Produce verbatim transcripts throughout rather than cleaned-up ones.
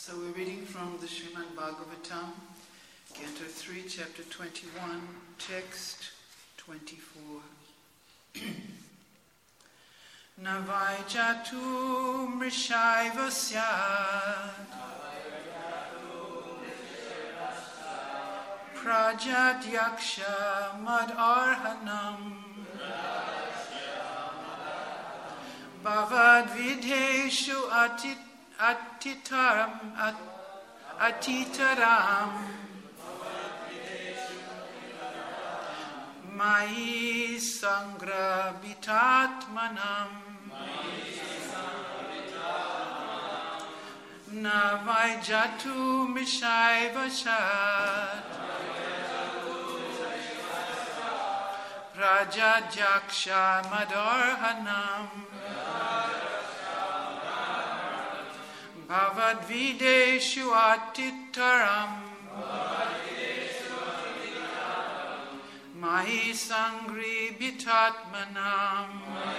So we're reading from the Srimad Bhagavatam, Canto three, Chapter twenty-one, Text twenty-four. Navai jatu mrishaiva syat Prajat yaksha mad arhanam Bhavad vidheshu atit atitaram at, atitaram Mai sangra bitatmanam Navai jatu mishai vashat Prajajaksha madarhanam Bhavad videshu atitaram Mahi sangri bitatmanam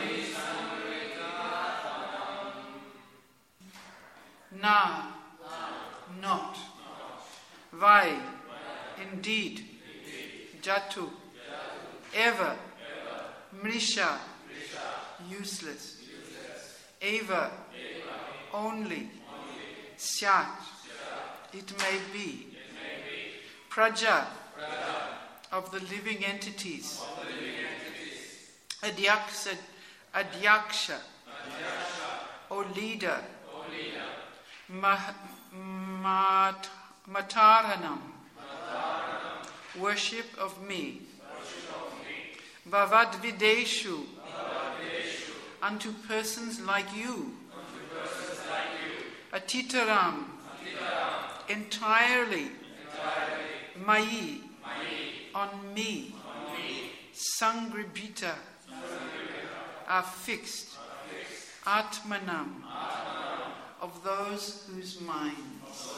Na, not. Vai, indeed. Jatu, ever. Mrisha, useless. Eva, only. Syat, it may be. Praja, of the living entities. Adyaksha, Adyaksha, O leader. Mah, mat, Matarhanam, worship of me. Bhavad videshu, unto persons like you. Atitaram, entirely. Mai, on me. Sangribhita, are fixed. Atmanam, of those whose minds.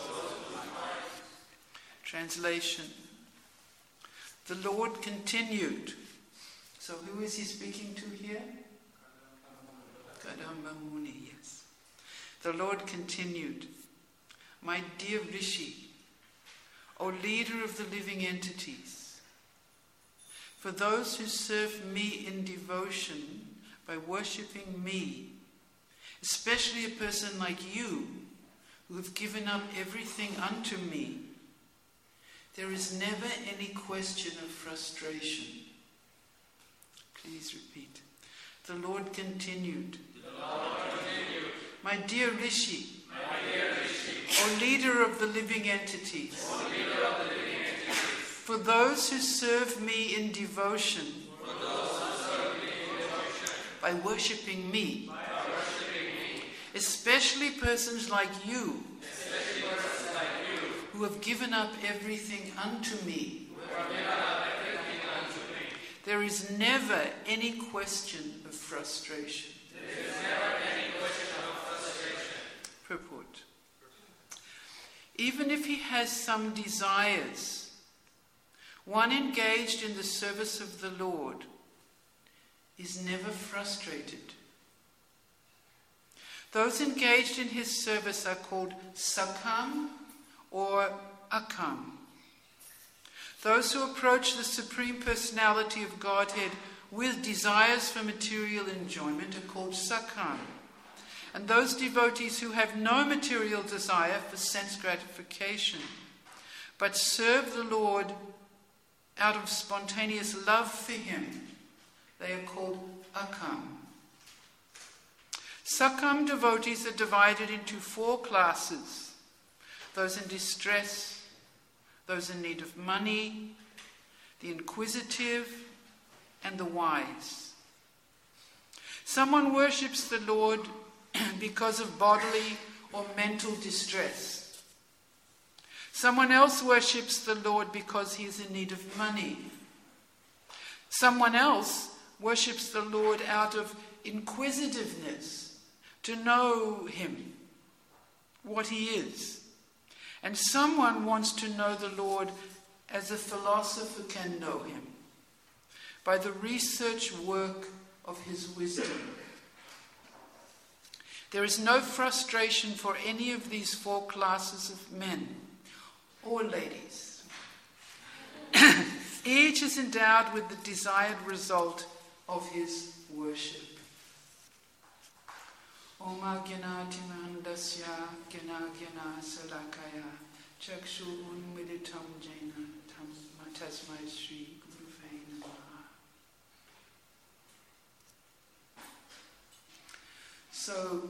Translation. The Lord continued. So who is he speaking to here? Kadamba Muni, yes. The Lord continued, my dear Rishi, O leader of the living entities, for those who serve me in devotion by worshipping me, especially a person like you, who have given up everything unto me, there is never any question of frustration. Please repeat. The Lord continued. The Lord continued. My dear Rishi, my dear Rishi, O leader of the living entities, O leader of the living entities, for those who serve me in devotion, for those who serve me in devotion, by worshipping me, by especially persons like you, especially persons like you, who have given up everything unto me, who have given up everything unto me, there is never any question of frustration. There is never any question of frustration. Purport. Even if he has some desires, one engaged in the service of the Lord is never frustrated. Those engaged in his service are called Sakam or Akam. Those who approach the Supreme Personality of Godhead with desires for material enjoyment are called Sakam. And those devotees who have no material desire for sense gratification, but serve the Lord out of spontaneous love for him, they are called Akam. Sakam devotees are divided into four classes: those in distress, those in need of money, the inquisitive, and the wise. Someone worships the Lord because of bodily or mental distress. Someone else worships the Lord because he is in need of money. Someone else worships the Lord out of inquisitiveness, to know him, what he is. And someone wants to know the Lord as a philosopher can know him, by the research work of his wisdom. There is no frustration for any of these four classes of men or ladies. Each is endowed with the desired result of his worship. Oma Gena Timandasya Gena Gena Salakaya Chakshu Unmilitam Jaina Tasmai Sri Guruve Namaha. So,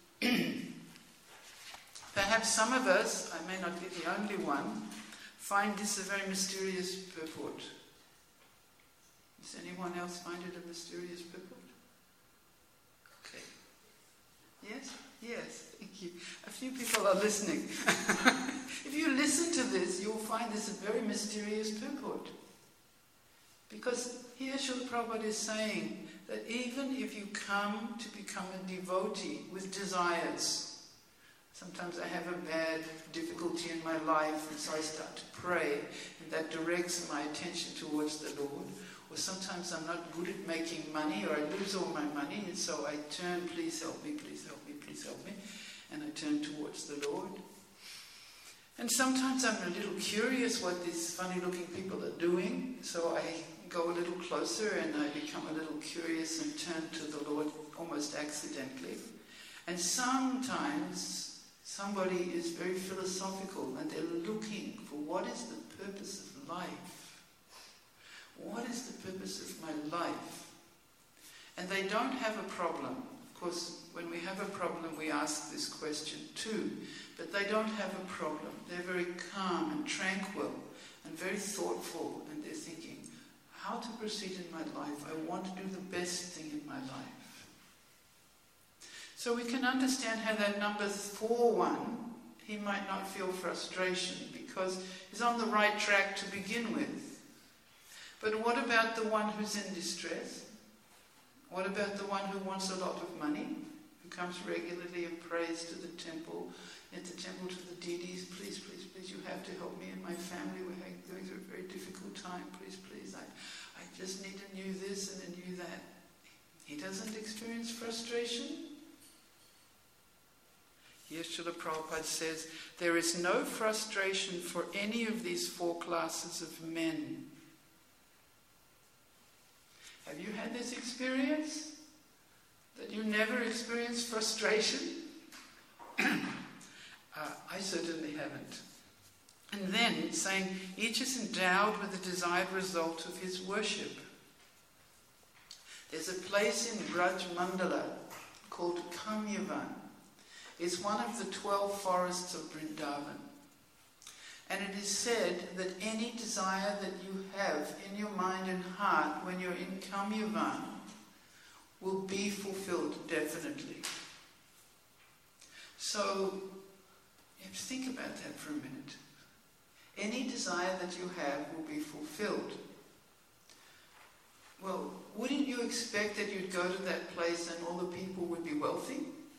perhaps some of us, I may not be the only one, find this a very mysterious purport. Does anyone else find it a mysterious purport? Okay. Yes? Yes, thank you. A few people are listening. If you listen to this, you'll find this a very mysterious purport. Because here Srila Prabhupada is saying that even if you come to become a devotee with desires, sometimes I have a bad difficulty in my life, and so I start to pray, and that directs my attention towards the Lord. Or sometimes I'm not good at making money, or I lose all my money, and so I turn, please help me, please help me, please help me, and I turn towards the Lord. And sometimes I'm a little curious what these funny-looking people are doing, so I go a little closer and I become a little curious and turn to the Lord almost accidentally. And sometimes somebody is very philosophical and they're looking for what is the purpose of life. What is the purpose of my life? And they don't have a problem. Of course, when we have a problem, we ask this question too. But they don't have a problem. They're very calm and tranquil and very thoughtful, and they're thinking, how to proceed in my life? I want to do the best thing in my life. So we can understand how that number four one, he might not feel frustration because he's on the right track to begin with. But what about the one who's in distress? What about the one who wants a lot of money, who comes regularly and prays to the temple, at the temple to the deities, please, please, please, you have to help me and my family, we're going through a very difficult time, please, please, I, I just need a new this and a new that. He doesn't experience frustration. Here Srila Prabhupada says, there is no frustration for any of these four classes of men. Have you had this experience? That you never experience frustration? uh, I certainly haven't. And then saying, each is endowed with the desired result of his worship. There's a place in Braj Mandala called Kamyavan. It's one of the twelve forests of Vrindavan. And it is said that any desire that you have in your mind and heart when you're in Kamyavan will be fulfilled definitely. So, you have to think about that for a minute. Any desire that you have will be fulfilled. Well, wouldn't you expect that you'd go to that place and all the people would be wealthy?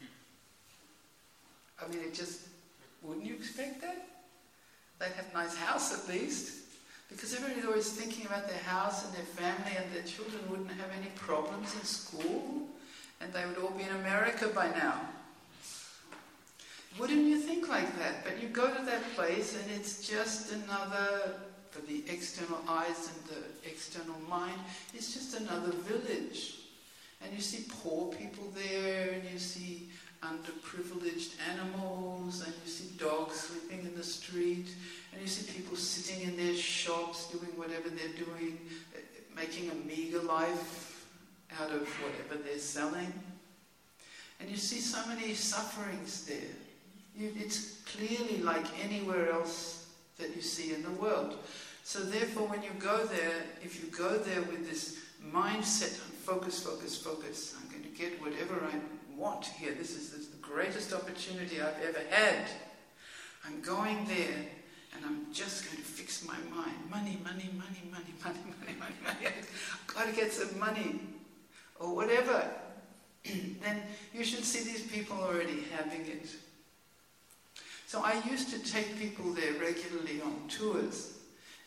I mean, it just, wouldn't you expect that? They'd have a nice house at least, because everybody's always thinking about their house and their family, and their children wouldn't have any problems in school, and they would all be in America by now. Wouldn't you think like that? But you go to that place and it's just another, for the external eyes and the external mind, it's just another village. And you see poor people there, and you see underprivileged animals, and you see dogs sleeping in the street, and you see people sitting in their shops doing whatever they're doing, making a meager life out of whatever they're selling. And you see so many sufferings there. You, it's clearly like anywhere else that you see in the world. So therefore, when you go there, if you go there with this mindset, focus, focus, focus, I'm going to get whatever I want here. This is, this is the greatest opportunity I've ever had. I'm going there, and I'm just going to fix my mind. Money, money, money, money, money, money, money, money. I've got to get some money, or whatever. Then you should see these people already having it. So I used to take people there regularly on tours,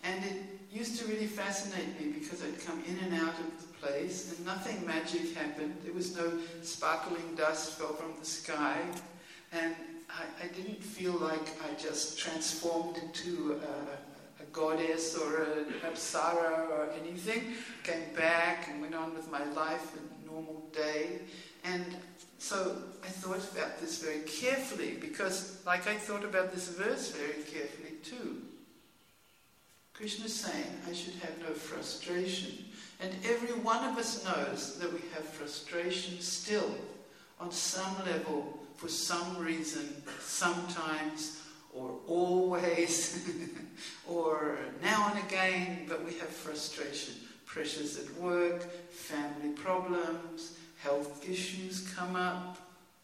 And it used to really fascinate me because I'd come in and out of the place and nothing magic happened. There was no sparkling dust fell from the sky. And I, I didn't feel like I just transformed into a, a goddess or an apsara or anything. Came back and went on with my life a normal day. And so I thought about this very carefully because, like I thought about this verse very carefully too. Krishna is saying I should have no frustration. And every one of us knows that we have frustration still on some level, for some reason, sometimes, or always, or now and again, but we have frustration. Pressures at work, family problems, health issues come up.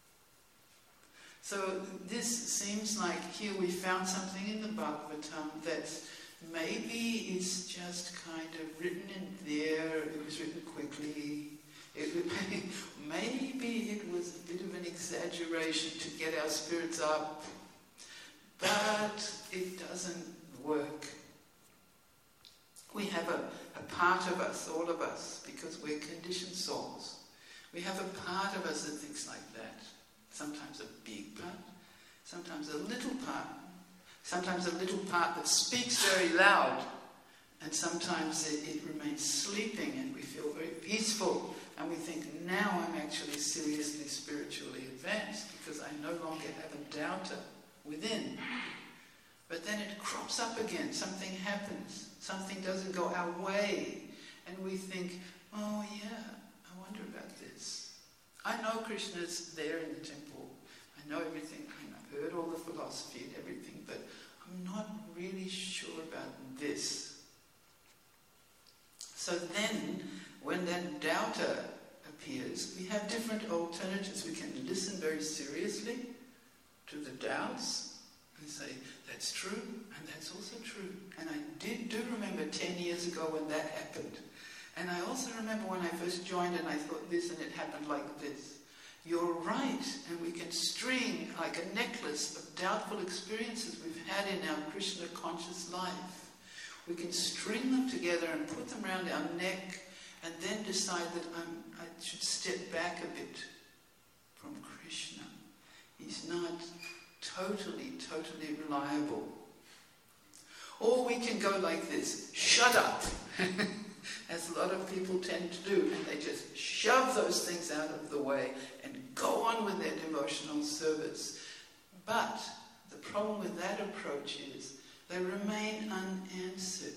So this seems like here we found something in the Bhagavatam that's maybe is just kind of written in there, it was written quickly. It, maybe it was a bit of an exaggeration to get our spirits up, but it doesn't work. We have a, a part of us, all of us, because we're conditioned souls. We have a part of us that thinks like that. Sometimes a big part, sometimes a little part. Sometimes a little part that speaks very loud, and sometimes it, it remains sleeping and we feel very peaceful and we think, now I'm actually seriously spiritually advanced because I no longer have a doubter within. But then it crops up again, something happens, something doesn't go our way, and we think, oh yeah, I wonder about this. I know Krishna's there in the temple, I know everything, I've heard all the philosophy and everything, but I'm not really sure about this. So then, when that doubter appears, we have different alternatives. We can listen very seriously to the doubts and say, that's true, and that's also true. And I did do remember ten years ago when that happened. And I also remember when I first joined and I thought this and it happened like this. You're right, and we can string like a necklace of doubtful experiences we've had in our Krishna conscious life. We can string them together and put them around our neck and then decide that I'm, I should step back a bit from Krishna. He's not totally, totally reliable. Or we can go like this, shut up, as a lot of people tend to do, and they just shove those things out of the way and go on with their devotional service. But the problem with that approach is they remain unanswered.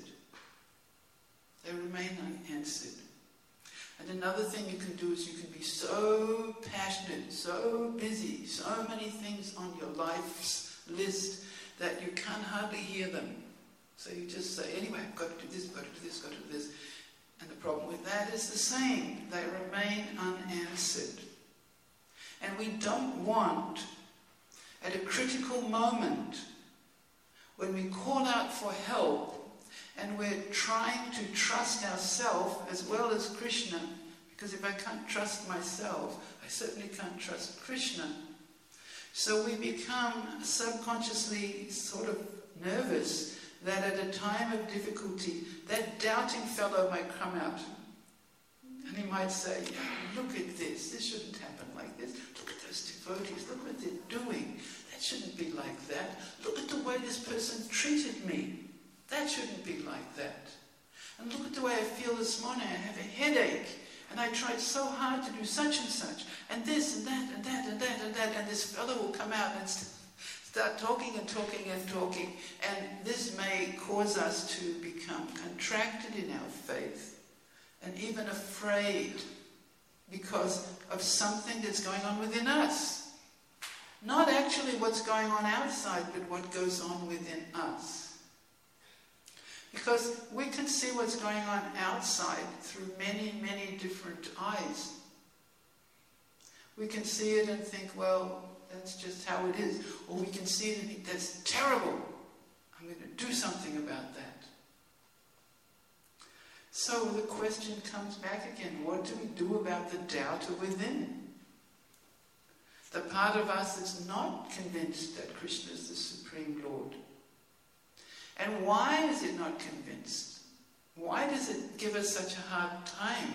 They remain unanswered. And another thing you can do is you can be so passionate, so busy, so many things on your life's list that you can't hardly hear them. So you just say, anyway, I've got to do this, I've got to do this, I've got to do this. And the problem with that is the same. They remain unanswered. And we don't want, at a critical moment, when we call out for help, and we're trying to trust ourselves as well as Krishna, because if I can't trust myself, I certainly can't trust Krishna. So we become subconsciously sort of nervous that at a time of difficulty, that doubting fellow might come out. And he might say, yeah, look at this, this shouldn't happen like this. Look at those devotees, look what they're doing. That shouldn't be like that. Look at the way this person treated me. That shouldn't be like that. And look at the way I feel this morning. I have a headache. And I tried so hard to do such and such. And this and that and that and that and that. And this fellow will come out and st- start talking and talking and talking. And this may cause us to become contracted in our faith. And even afraid. Because of something that's going on within us. Not actually what's going on outside, but what goes on within us. Because we can see what's going on outside through many, many different eyes. We can see it and think, well, that's just how it is. Or we can see it and think, that's terrible. I'm going to do something about that. So the question comes back again, what do we do about the doubter within? The part of us that's not convinced that Krishna is the Supreme Lord. And why is it not convinced? Why does it give us such a hard time?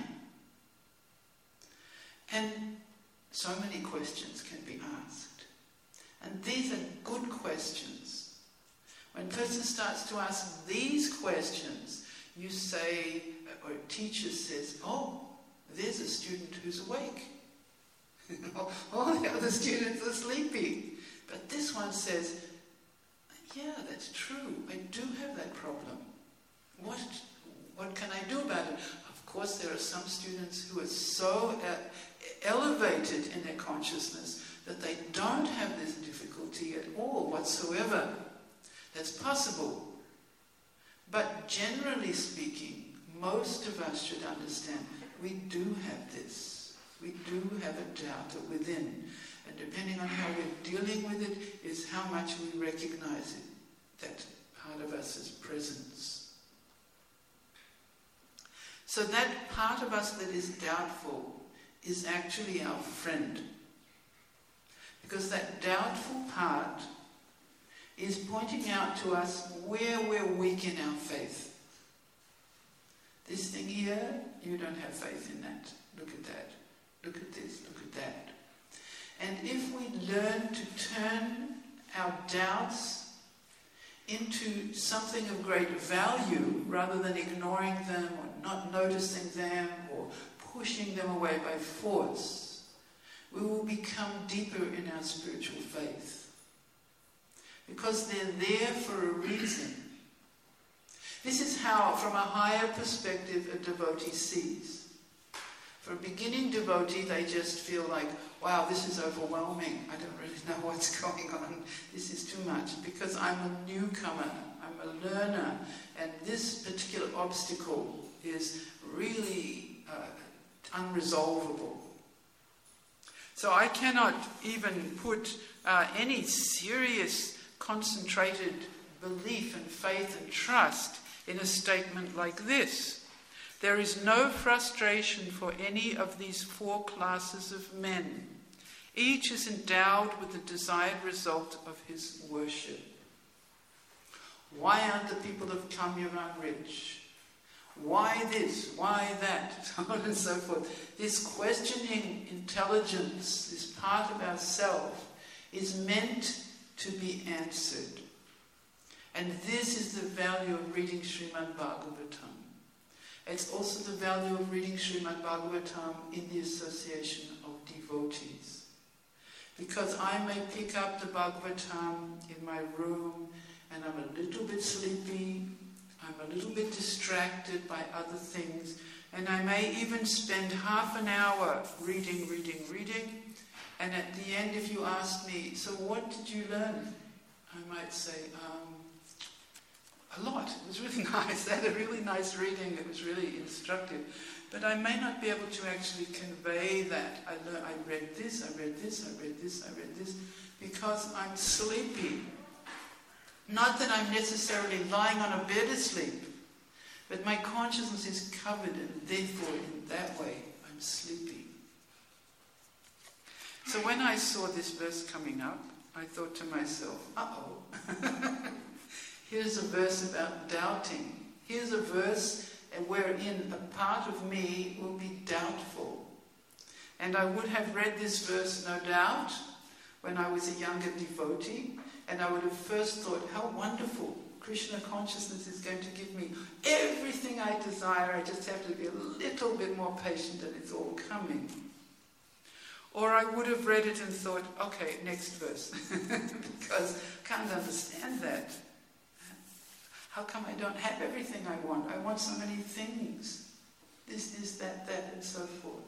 And so many questions can be asked. And these are good questions. When a person starts to ask these questions, you say, or a teacher says, oh, there's a student who's awake. All the other students are sleepy. But this one says, yeah, that's true. I do have that problem. What, what can I do about it? Of course, there are some students who are so uh, elevated in their consciousness that they don't have this difficulty at all whatsoever. That's possible. But generally speaking, most of us should understand we do have this. We do have a doubt within. And depending on how we're dealing with it is how much we recognize it, that part of us as presence. So that part of us that is doubtful is actually our friend. Because that doubtful part is pointing out to us where we're weak in our faith. This thing here, you don't have faith in that. Look at that. Look at this. Look at that. And if we learn to turn our doubts into something of great value, rather than ignoring them or not noticing them or pushing them away by force, we will become deeper in our spiritual faith. Because they're there for a reason. This is how, from a higher perspective, a devotee sees. For a beginning devotee, they just feel like, wow, this is overwhelming. I don't really know what's going on. This is too much. Because I'm a newcomer, I'm a learner, and this particular obstacle is really uh, unresolvable. So I cannot even put uh, any serious concentrated belief and faith and trust in a statement like this. There is no frustration for any of these four classes of men. Each is endowed with the desired result of his worship. Why aren't the people of Kamyavan rich? Why this? Why that? So on and so forth. This questioning intelligence, this part of ourself, is meant to be answered. And this is the value of reading Srimad Bhagavatam. It's also the value of reading Srimad Bhagavatam in the association of devotees. Because I may pick up the Bhagavatam in my room and I'm a little bit sleepy, I'm a little bit distracted by other things, and I may even spend half an hour reading, reading, reading, and at the end, if you ask me, so what did you learn? I might say, um, a lot. It was really nice. I had a really nice reading. It was really instructive. But I may not be able to actually convey that. I, learned, I read this, I read this, I read this, I read this, because I'm sleepy. Not that I'm necessarily lying on a bed asleep, but my consciousness is covered, and therefore, in that way, I'm sleepy. So when I saw this verse coming up, I thought to myself, uh-oh. Here's a verse about doubting. Here's a verse wherein a part of me will be doubtful. And I would have read this verse, no doubt, when I was a younger devotee, and I would have first thought, how wonderful. Krishna consciousness is going to give me everything I desire. I just have to be a little bit more patient and it's all coming. Or I would have read it and thought, okay, next verse. Because I can't understand that. How come I don't have everything I want? I want so many things. This, this, that, that, and so forth.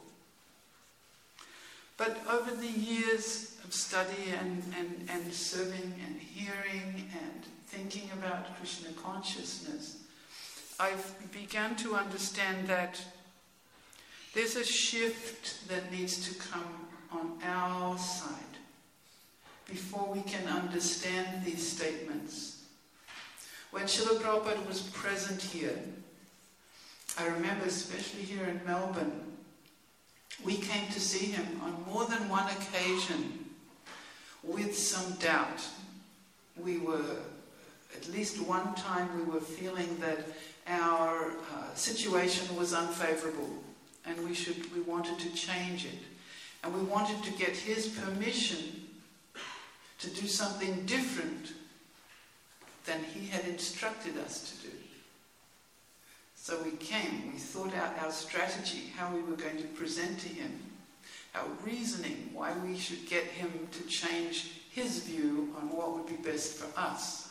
But over the years of study and, and, and serving and hearing and thinking about Krishna consciousness, I've begun to understand that there's a shift that needs to come on our side before we can understand these statements. When Srila Prabhupada was present here, I remember especially here in Melbourne, we came to see him on more than one occasion with some doubt. We were at least one time we were feeling that our uh, situation was unfavorable and we should we wanted to change it. And we wanted to get his permission to do something different than he had instructed us to do. So we came, we thought out our strategy, how we were going to present to him, our reasoning, why we should get him to change his view on what would be best for us.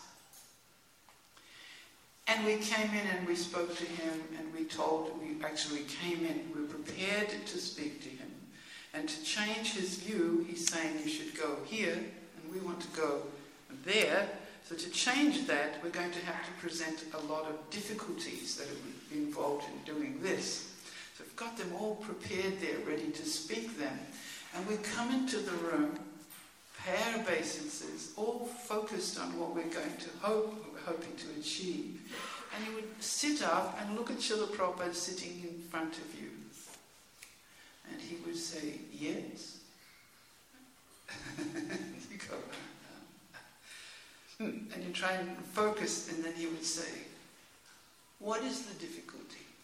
And we came in and we spoke to him and we told, we actually came in, we were prepared to speak to him. And to change his view, he's saying you should go here and we want to go there. So to change that, we're going to have to present a lot of difficulties that would be involved in doing this. So we've got them all prepared there, ready to speak them. And we come into the room, pay our obeisances, all focused on what we're going to hope, we're hoping to achieve. And he would sit up and look at Srila Prabhupada sitting in front of you. And he would say, yes. You go, uh, and you try and focus, and then he would say, what is the difficulty?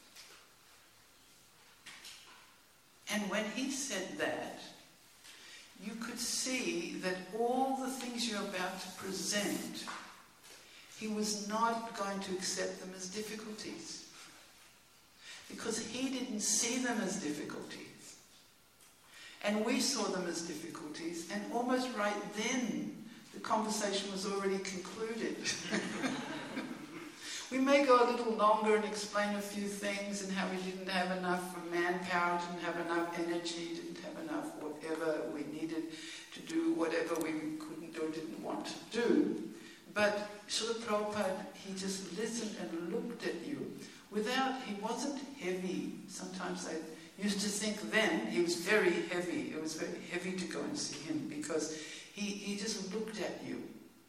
And when he said that, you could see that all the things you're about to present, he was not going to accept them as difficulties. Because he didn't see them as difficulties. And we saw them as difficulties, and almost right then, the conversation was already concluded. We may go a little longer and explain a few things and how we didn't have enough manpower, didn't have enough energy, didn't have enough whatever we needed to do, whatever we couldn't or didn't want to do. But Srila Prabhupada, he just listened and looked at you without, he wasn't heavy. Sometimes I used to think then he was very heavy. It was very heavy to go and see him because he, he just looked at you.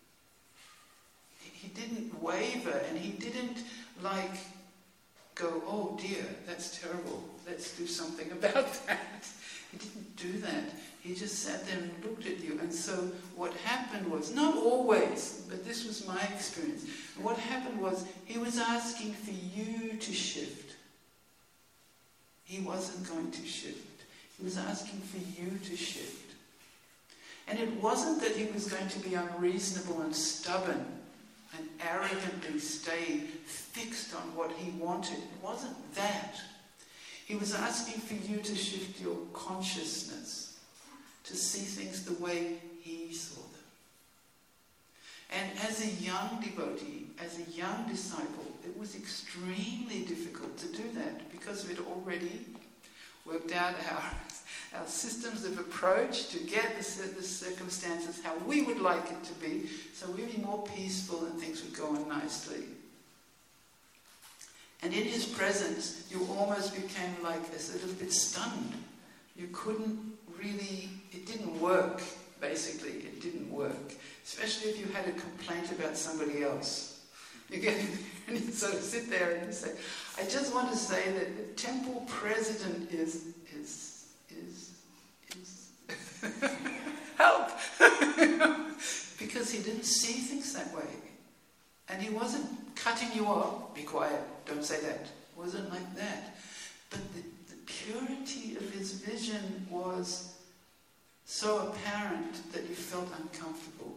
He didn't waver and he didn't like go, oh dear, that's terrible, let's do something about that. He didn't do that. He just sat there and looked at you. And so what happened was, not always, but this was my experience, what happened was he was asking for you to shift. He wasn't going to shift. He was asking for you to shift. And it wasn't that he was going to be unreasonable and stubborn and arrogantly stay fixed on what he wanted. It wasn't that. He was asking for you to shift your consciousness, to see things the way he saw them. And as a young devotee, as a young disciple, it was extremely difficult to do that because we'd already worked out our, our systems of approach to get the, the circumstances how we would like it to be, so we'd be more peaceful and things would go on nicely. And in his presence, you almost became like a little bit stunned. You couldn't really, it didn't work, basically, it didn't work. Especially if you had a complaint about somebody else. You get, and you sort of sit there and you say, I just want to say that the temple president is, is, is, is, help! Because he didn't see things that way. And he wasn't cutting you off, be quiet, don't say that. It wasn't like that. But the, the purity of his vision was so apparent that you felt uncomfortable.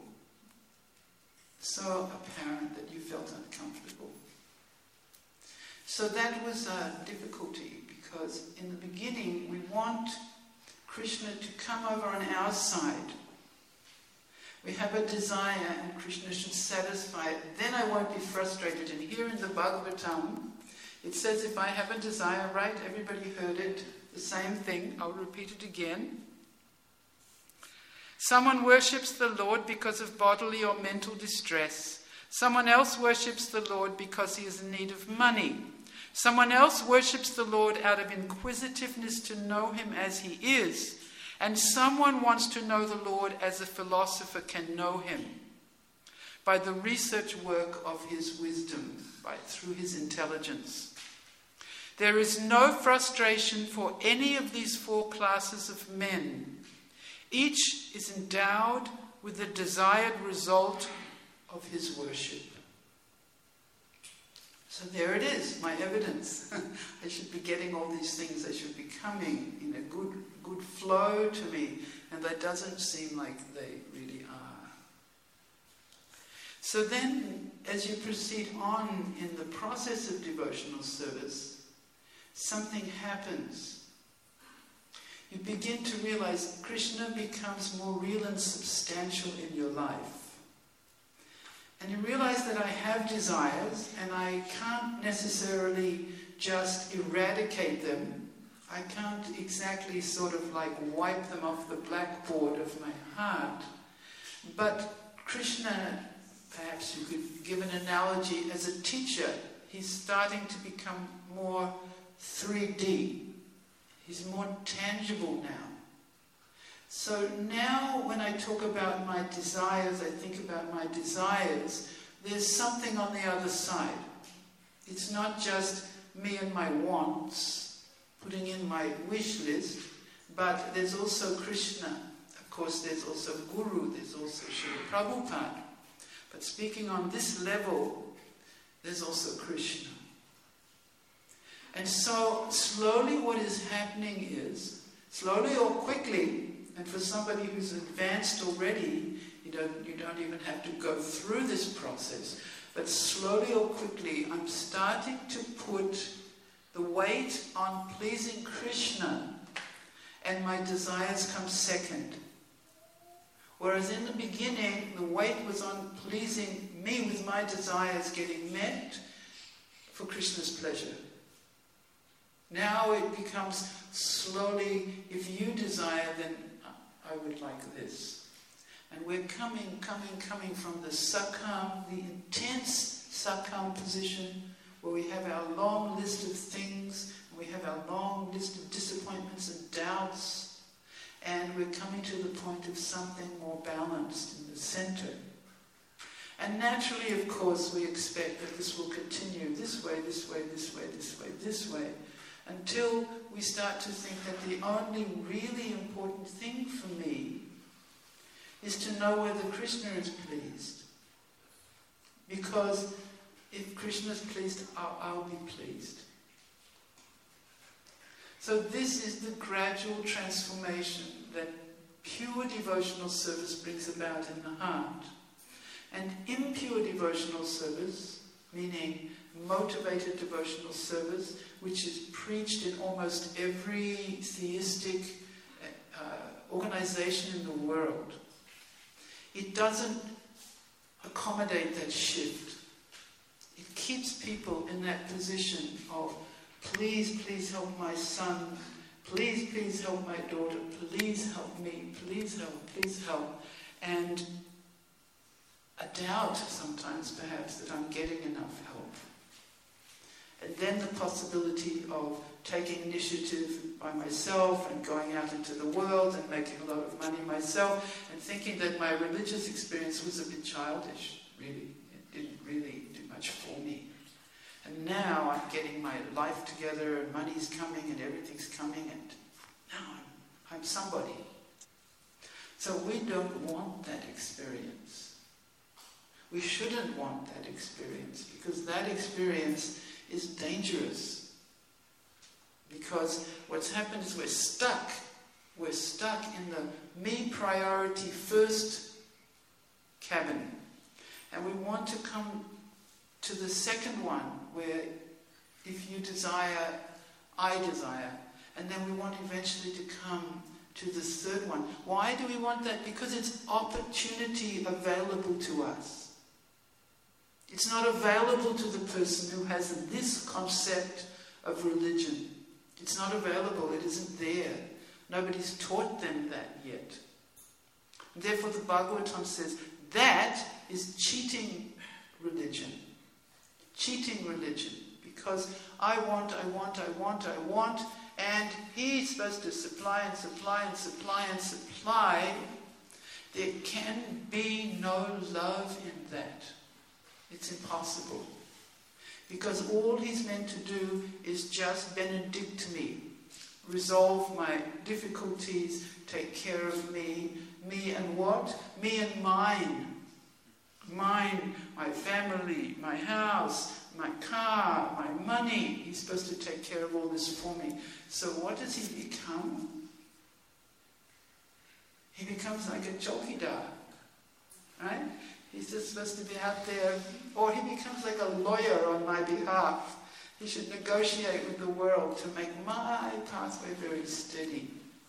So apparent that you felt uncomfortable. So that was a difficulty because in the beginning we want Krishna to come over on our side. We have a desire and Krishna should satisfy it. Then I won't be frustrated. And here in the Bhagavatam, it says if I have a desire, right? Everybody heard it. The same thing. I'll repeat it again. Someone worships the Lord because of bodily or mental distress. Someone else worships the Lord because he is in need of money. Someone else worships the Lord out of inquisitiveness to know him as he is. And someone wants to know the Lord as a philosopher can know him, by the research work of his wisdom, by through his intelligence. There is no frustration for any of these four classes of men. Each is endowed with the desired result of his worship. So there it is, my evidence. I should be getting all these things. They should be coming in a good, good flow to me. And that doesn't seem like they really are. So then, as you proceed on in the process of devotional service, something happens. You begin to realize Krishna becomes more real and substantial in your life. And you realize that I have desires, and I can't necessarily just eradicate them. I can't exactly sort of like wipe them off the blackboard of my heart. But Krishna, perhaps you could give an analogy, as a teacher, he's starting to become more three D. He's more tangible now. So now when I talk about my desires, I think about my desires, there's something on the other side. It's not just me and my wants, putting in my wish list, but there's also Krishna. Of course, there's also Guru, there's also Srila Prabhupada. But speaking on this level, there's also Krishna. And so slowly what is happening is, slowly or quickly, and for somebody who's advanced already, you don't, you don't even have to go through this process, but slowly or quickly I'm starting to put the weight on pleasing Krishna, and my desires come second. Whereas in the beginning, the weight was on pleasing me with my desires getting met for Krishna's pleasure. Now it becomes slowly, if you desire, then I would like this. And we're coming, coming, coming from the sakam, the intense sakam position, where we have our long list of things, and we have our long list of disappointments and doubts, and we're coming to the point of something more balanced in the center. And naturally, of course, we expect that this will continue this way, this way, this way, this way, this way, until we start to think that the only really important thing for me is to know whether Krishna is pleased. Because if Krishna is pleased, I'll, I'll be pleased. So this is the gradual transformation that pure devotional service brings about in the heart. And impure devotional service, meaning motivated devotional service, which is preached in almost every theistic uh, organization in the world, it doesn't accommodate that shift. It keeps people in that position of, please, please help my son, please, please help my daughter, please help me, please help, please help. And a doubt sometimes perhaps that I'm getting enough help. And then the possibility of taking initiative by myself and going out into the world and making a lot of money myself, and thinking that my religious experience was a bit childish, really. It didn't really do much for me. And now I'm getting my life together, and money's coming and everything's coming, and now I'm, I'm somebody. So we don't want that experience. We shouldn't want that experience, because that experience is dangerous. Because what's happened is we're stuck. We're stuck in the me priority first cabin. And we want to come to the second one, where if you desire, I desire. And then we want eventually to come to the third one. Why do we want that? Because it's opportunity available to us. It's not available to the person who has this concept of religion. It's not available. It isn't there. Nobody's taught them that yet. Therefore, the Bhagavatam says that is cheating religion. Cheating religion. Because I want, I want, I want, I want, and he's supposed to supply and supply and supply and supply. There can be no love in that. It's impossible. Because all he's meant to do is just benedict me, resolve my difficulties, take care of me. Me and what? Me and mine. Mine, my family, my house, my car, my money. He's supposed to take care of all this for me. So what does he become? He becomes like a chowkidar, right? He's just supposed to be out there, or he becomes like a lawyer on my behalf. He should negotiate with the world to make my pathway very steady.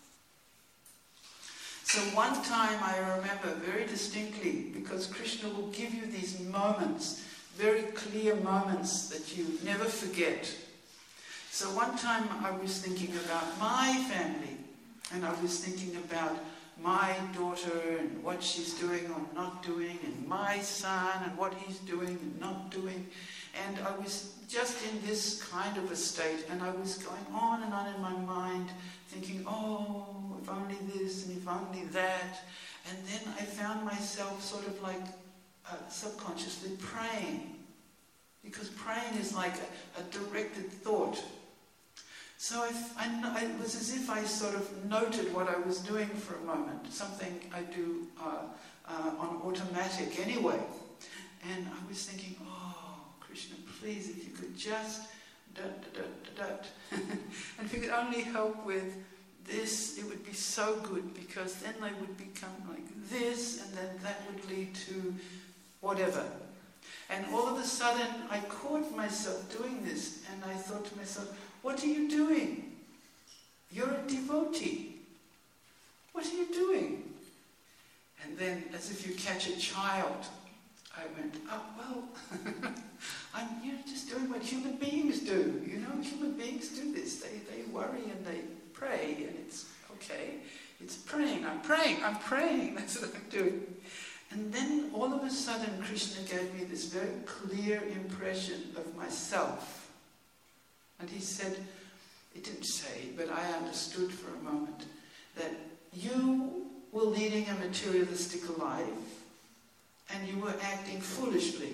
So one time I remember very distinctly, because Krishna will give you these moments, very clear moments that you never forget. So one time I was thinking about my family, and I was thinking about my daughter and what she's doing or not doing, and my son and what he's doing and not doing. And I was just in this kind of a state, and I was going on and on in my mind, thinking, oh, if only this and if only that. And then I found myself sort of like uh, subconsciously praying, because praying is like a, a directed thought. So I, I, it was as if I sort of noted what I was doing for a moment, something I do uh, uh, on automatic anyway. And I was thinking, oh, Krishna, please, if you could just dot, dot, dot, dot. And if you could only help with this, it would be so good, because then they would become like this, and then that would lead to whatever. And all of a sudden, I caught myself doing this, and I thought to myself, what are you doing? You're a devotee. What are you doing? And then, as if you catch a child, I went, oh, well, I'm you know, just doing what human beings do. You know, human beings do this. They, they worry and they pray, and it's okay. It's praying. I'm praying. I'm praying. That's what I'm doing. And then all of a sudden, Krishna gave me this very clear impression of myself. And he said, it didn't say, but I understood for a moment, that you were leading a materialistic life, and you were acting foolishly.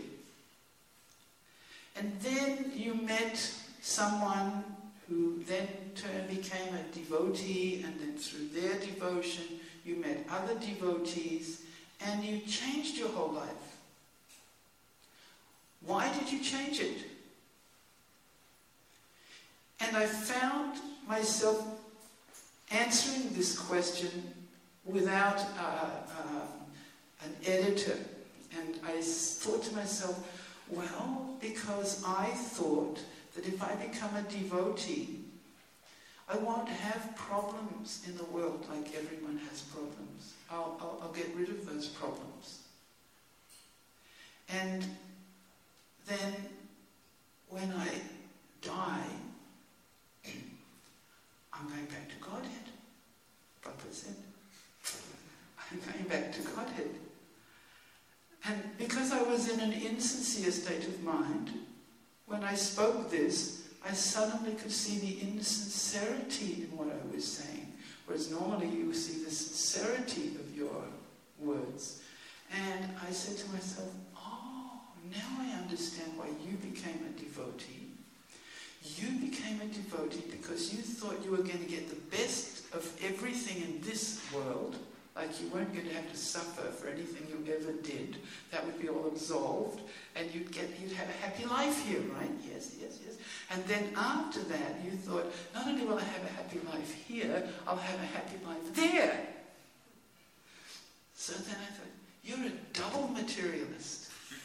And then you met someone who then turned, became a devotee, and then through their devotion, you met other devotees, and you changed your whole life. Why did you change it? And I found myself answering this question without uh, uh, an editor. And I thought to myself, well, because I thought that if I become a devotee, I won't have problems in the world like everyone has problems. I'll, I'll, I'll get rid of those problems. And then when I die, I'm going back to Godhead. Prabhupada said, I'm going back to Godhead. And because I was in an insincere state of mind, when I spoke this, I suddenly could see the insincerity in what I was saying. Whereas normally you see the sincerity of your words. And I said to myself, oh, now I understand why you became a devotee. You became a devotee because you thought you were going to get the best of everything in this world, like you weren't going to have to suffer for anything you ever did. That would be all absolved, and you'd get, you'd have a happy life here, right? Yes, yes, yes. And then after that, you thought, not only will I have a happy life here, I'll have a happy life there. So then I thought, you're a double materialist.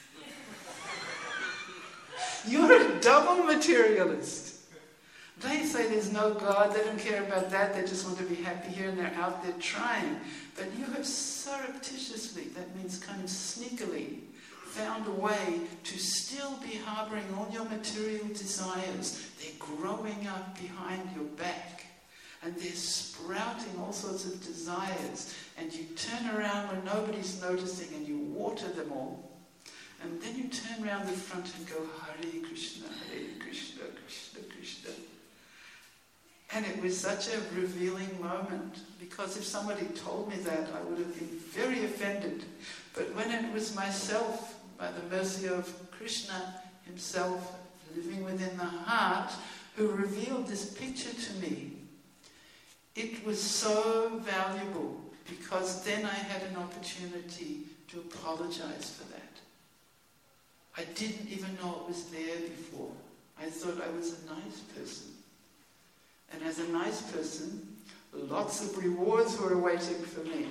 You're a double materialist. They say there's no God, they don't care about that, they just want to be happy here, and they're out there trying. But you have surreptitiously, that means kind of sneakily, found a way to still be harboring all your material desires. They're growing up behind your back, and they're sprouting all sorts of desires, and you turn around when nobody's noticing and you water them all. And then you turn around the front and go, Hare Krishna, Hare Krishna, Krishna Krishna. And it was such a revealing moment, because if somebody told me that, I would have been very offended. But when it was myself, by the mercy of Krishna himself, living within the heart, who revealed this picture to me, it was so valuable, because then I had an opportunity to apologize for that. I'd didn't even know it was there before. I thought I was a nice person. And as a nice person, lots of rewards were awaiting for me.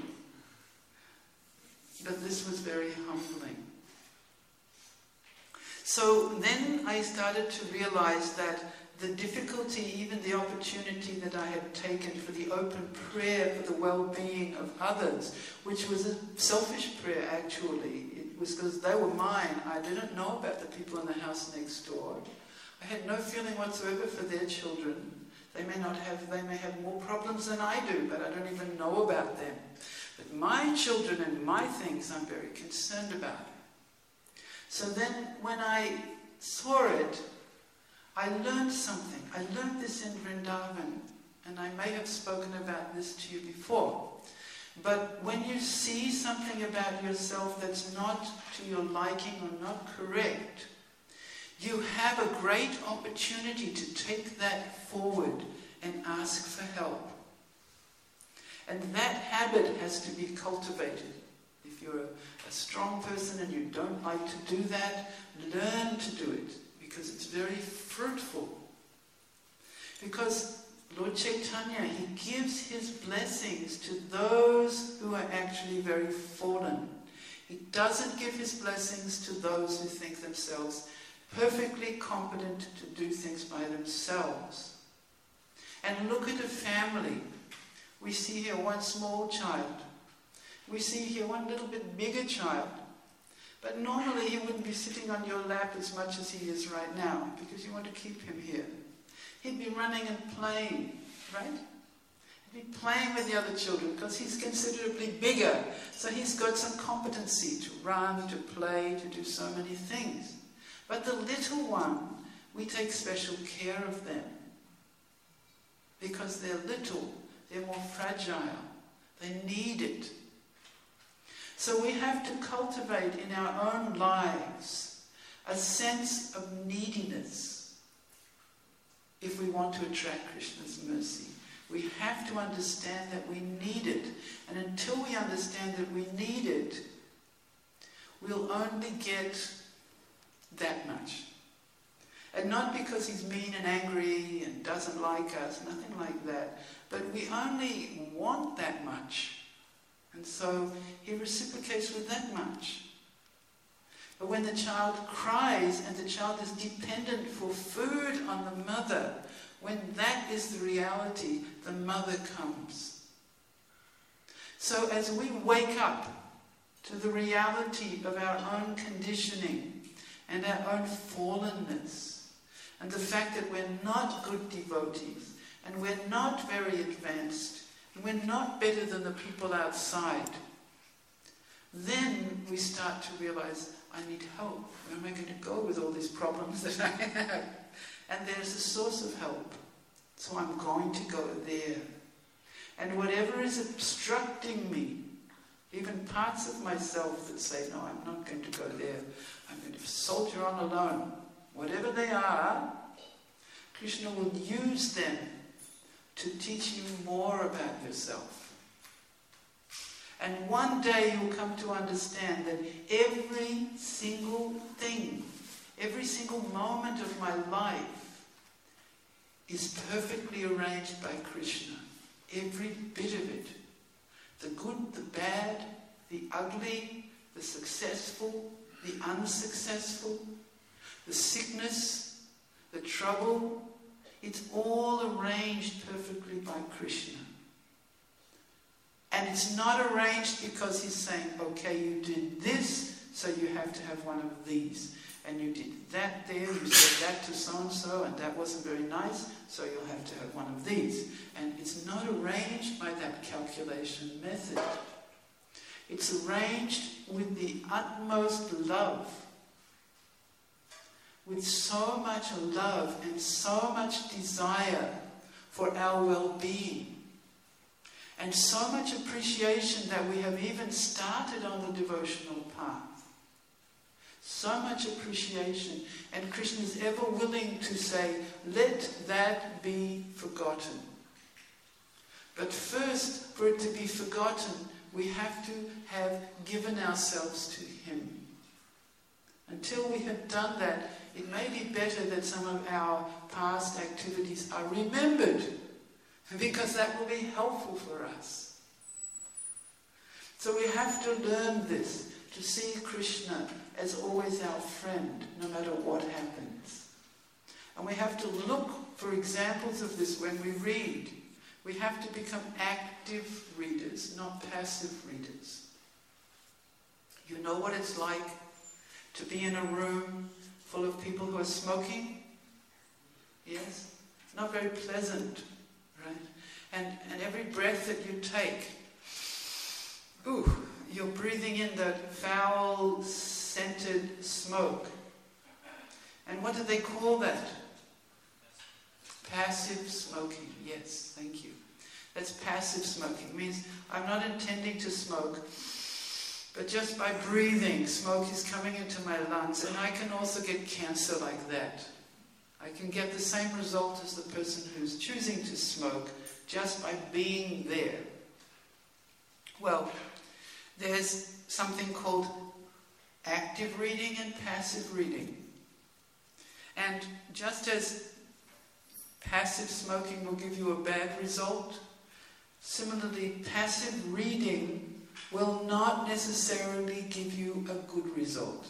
But this was very humbling. So then I started to realize that the difficulty, even the opportunity that I had taken for the open prayer for the well-being of others, which was a selfish prayer actually. It was because they were mine. I didn't know about the people in the house next door. I had no feeling whatsoever for their children. They may not have, they may have more problems than I do, but I don't even know about them. But my children and my things I'm very concerned about. So then when I saw it, I learned something. I learned this in Vrindavan, and I may have spoken about this to you before. But when you see something about yourself that's not to your liking or not correct, you have a great opportunity to take that forward and ask for help. And that habit has to be cultivated. If you're a, a strong person and you don't like to do that, learn to do it, because it's very fruitful. Because Lord Chaitanya, he gives his blessings to those who are actually very fallen. He doesn't give his blessings to those who think themselves perfectly competent to do things by themselves. And look at a family. We see here one small child. We see here one little bit bigger child. But normally he wouldn't be sitting on your lap as much as he is right now, because you want to keep him here. He'd be running and playing, right? He'd be playing with the other children because he's considerably bigger. So he's got some competency to run, to play, to do so many things. But the little one, we take special care of them. Because they're little, they're more fragile, they need it. So we have to cultivate in our own lives a sense of neediness if we want to attract Krishna's mercy. We have to understand that we need it. And until we understand that we need it, we'll only get that much. And not because he's mean and angry and doesn't like us, nothing like that. But we only want that much. And so he reciprocates with that much. But when the child cries and the child is dependent for food on the mother, when that is the reality, the mother comes. So as we wake up to the reality of our own conditioning and our own fallenness, and the fact that we're not good devotees, and we're not very advanced, and we're not better than the people outside, then we start to realize, I need help. Where am I going to go with all these problems that I have? And there's a source of help. So I'm going to go there. And whatever is obstructing me, even parts of myself that say, no, I'm not going to go there. I'm going to soldier on alone. Whatever they are, Krishna will use them to teach you more about yourself. And one day you'll come to understand that every single thing, every single moment of my life is perfectly arranged by Krishna. Every bit of it. The good, the bad, the ugly, the successful, the unsuccessful, the sickness, the trouble, it's all arranged perfectly by Krishna. And it's not arranged because he's saying, okay, you did this, so you have to have one of these. And you did that there, you said that to so-and-so, and that wasn't very nice, so you'll have to have one of these. And it's not arranged by that calculation method. It's arranged with the utmost love. With so much love and so much desire for our well-being. And so much appreciation that we have even started on the devotional path. So much appreciation. And Krishna is ever willing to say, let that be forgotten. But first, for it to be forgotten, we have to have given ourselves to him. Until we have done that, it may be better that some of our past activities are remembered, because that will be helpful for us. So we have to learn this, to see Krishna as always our friend, no matter what happens. And we have to look for examples of this when we read. We have to become active readers, not passive readers. You know what it's like to be in a room full of people who are smoking? Yes? Not very pleasant, right? And, and every breath that you take, ooh, you're breathing in that foul, scented smoke. And what do they call that? Passive smoking. Yes, thank you. That's passive smoking. It means I'm not intending to smoke, but just by breathing, smoke is coming into my lungs, and I can also get cancer like that. I can get the same result as the person who's choosing to smoke just by being there. Well, there's something called active reading and passive reading. And just as passive smoking will give you a bad result, similarly, passive reading will not necessarily give you a good result.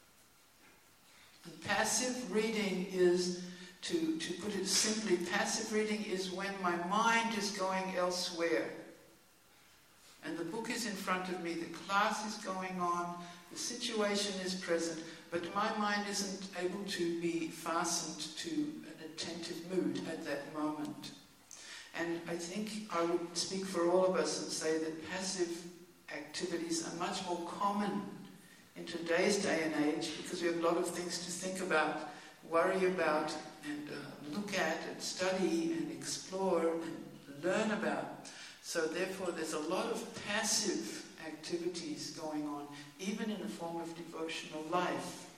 And passive reading is, to, to put it simply, passive reading is when my mind is going elsewhere. And the book is in front of me, the class is going on, the situation is present, but my mind isn't able to be fastened to an attentive mood at that moment. And I think I would speak for all of us and say that passive activities are much more common in today's day and age, because we have a lot of things to think about, worry about, and uh, look at, and study, and explore, and learn about. So therefore there's a lot of passive activities going on, even in the form of devotional life.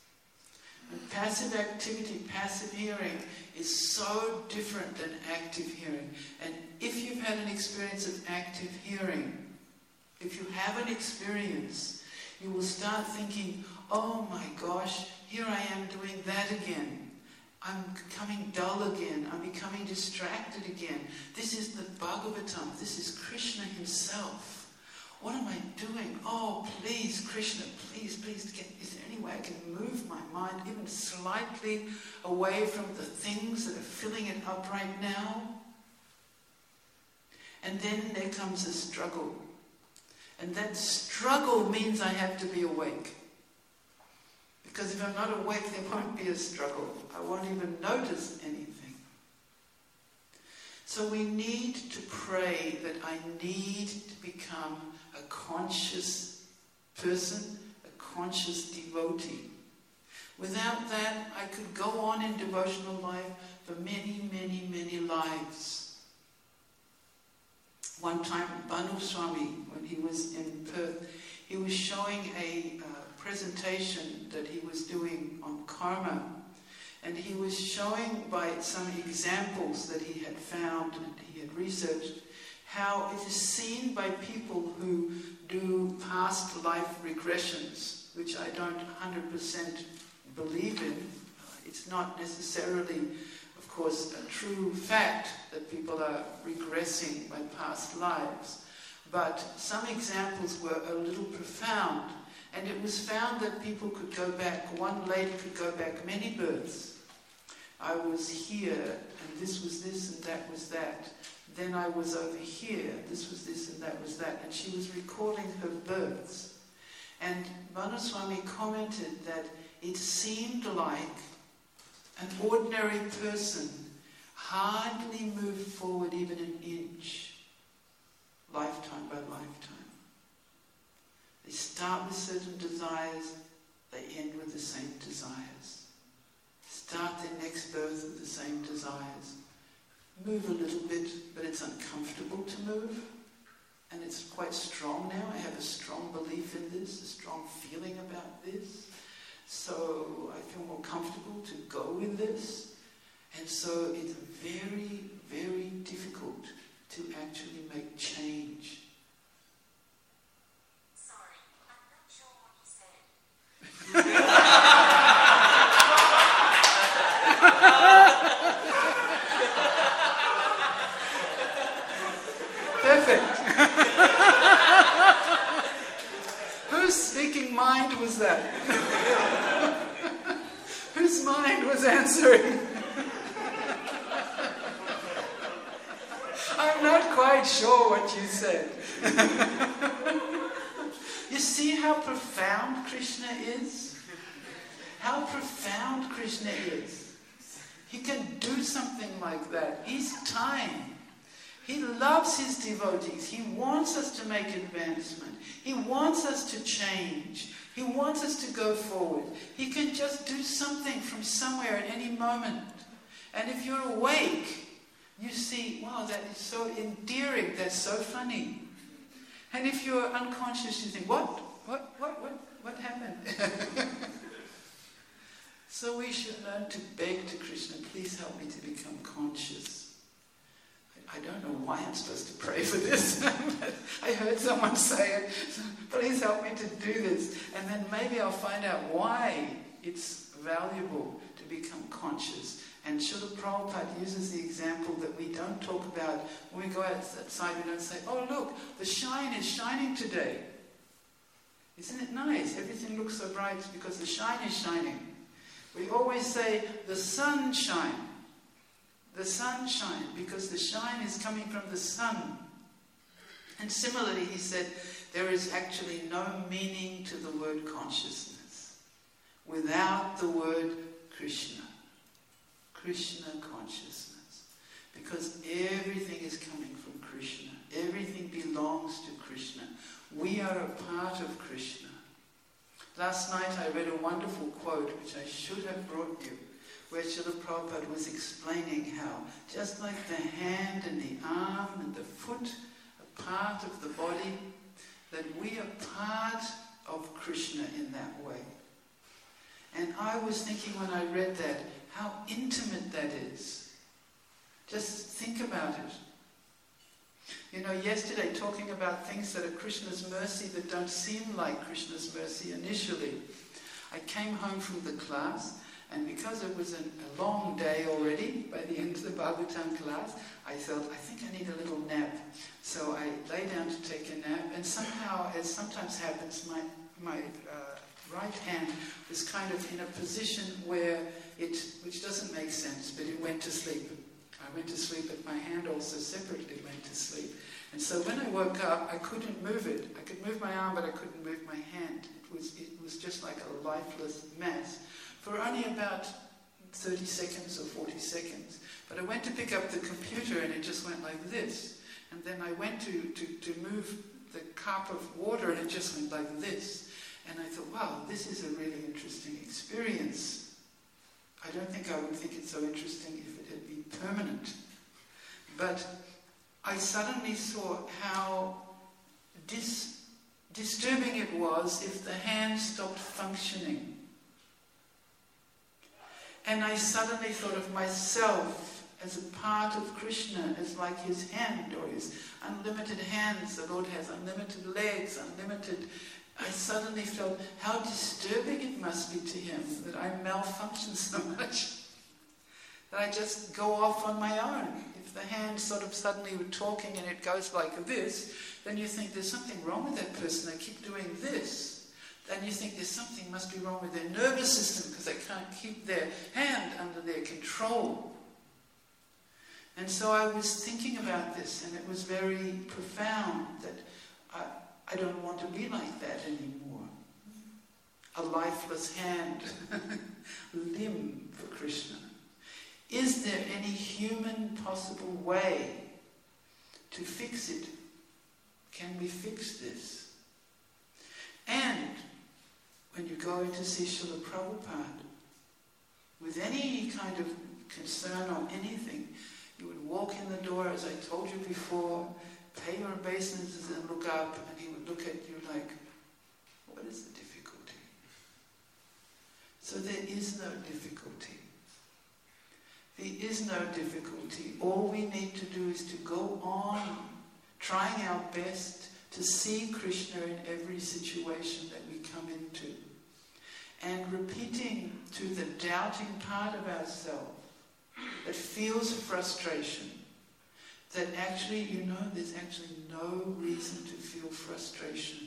And passive activity, passive hearing, is so different than active hearing. And if you've had an experience of active hearing, if you have an experience, you will start thinking, oh my gosh, here I am doing that again. I'm becoming dull again. I'm becoming distracted again. This is the Bhagavatam. This is Krishna himself. What am I doing? Oh, please, Krishna, please, please, get, is there any way I can move my mind even slightly away from the things that are filling it up right now? And then there comes a struggle. And that struggle means I have to be awake. Because if I'm not awake, there won't be a struggle. I won't even notice anything. So we need to pray that I need to become a conscious person, a conscious devotee. Without that, I could go on in devotional life for many, many, many lives. One time, Bhanu Swami, when he was in Perth, he was showing a uh, presentation that he was doing on karma. And he was showing by some examples that he had found and he had researched how it is seen by people who do past life regressions, which I don't one hundred percent believe in. It's not necessarily, of course, a true fact that people are regressing by past lives. But some examples were a little profound. And it was found that people could go back, one lady could go back many births. I was here, and this was this, and that was that. Then I was over here, this was this, and that was that. And she was recording her births. And Bhanu Swami commented that it seemed like an ordinary person hardly moved forward even an inch, lifetime by lifetime. They start with certain desires, they end with the same desires. Start their next birth with the same desires. Move a little bit, but it's uncomfortable to move. And it's quite strong now. I have a strong belief in this, a strong feeling about this. So I feel more comfortable to go with this. And so it's very, very difficult to actually make change. Sorry, I'm not sure what you said. was answering. I'm not quite sure what you said. You see how profound Krishna is? How profound Krishna is. He can do something like that. He's time. He loves his devotees. He wants us to make advancement. He wants us to change. He wants us to go forward. He can just do something from somewhere at any moment. And if you're awake, you see, wow, that is so endearing. That's so funny. And if you're unconscious, you think, what? What? What? What? What happened? So we should learn to beg to Krishna, please help me to become conscious. I, I don't know why I'm supposed to pray for this. I heard someone say it. So please help me to do this. And then maybe I'll find out why it's valuable to become conscious. And Srila Prabhupada uses the example that we don't talk about when we go outside. We don't say, oh look, the shine is shining today. Isn't it nice? Everything looks so bright because the shine is shining. We always say, the sun shine. The sun shine, because the shine is coming from the sun. And similarly, he said, there is actually no meaning to the word consciousness without the word Krishna. Krishna consciousness. Because everything is coming from Krishna. Everything belongs to Krishna. We are a part of Krishna. Last night I read a wonderful quote, which I should have brought you, where Srila Prabhupada was explaining how, just like the hand and the arm and the foot are part of the body, that we are part of Krishna in that way. And I was thinking when I read that, how intimate that is. Just think about it. You know, yesterday talking about things that are Krishna's mercy that don't seem like Krishna's mercy initially. I came home from the class, and because it was an, a long day already, by the end of the Bhagavatam class, I thought, I think I need a little nap. So I lay down to take a nap, and somehow, as sometimes happens, my, my uh, right hand was kind of in a position where it, which doesn't make sense, but it went to sleep. I went to sleep, but my hand also separately went to sleep. And so when I woke up, I couldn't move it. I could move my arm, but I couldn't move my hand. It was, it was just like a lifeless mass for only about thirty seconds or forty seconds. But I went to pick up the computer, and it just went like this. And then I went to, to, to move the cup of water, and it just went like this. And I thought, wow, this is a really interesting experience. I don't think I would think it so interesting if it had been permanent. But I suddenly saw how dis- disturbing it was if the hand stopped functioning. And I suddenly thought of myself as a part of Krishna, as like his hand or his unlimited hands. The Lord has unlimited legs, unlimited... I suddenly felt how disturbing it must be to him that I malfunction so much. That I just go off on my own. If the hand sort of suddenly were talking and it goes like this, then you think there's something wrong with that person. They keep doing this. Then you think there's something must be wrong with their nervous system because they can't keep their hand under their control. And so I was thinking about this, and it was very profound that I, I don't want to be like that anymore. A lifeless hand, limb for Krishna. Is there any human possible way to fix it? Can we fix this? And when you go in to see Srila Prabhupada, with any kind of concern on anything, you would walk in the door, as I told you before, pay your obeisances and look up, and he would look at you like, what is the difficulty? So there is no difficulty. There is no difficulty. All we need to do is to go on trying our best to see Krishna in every situation that we come into. And repeating to the doubting part of ourselves that feels frustration, that actually, you know, there's actually no reason to feel frustration.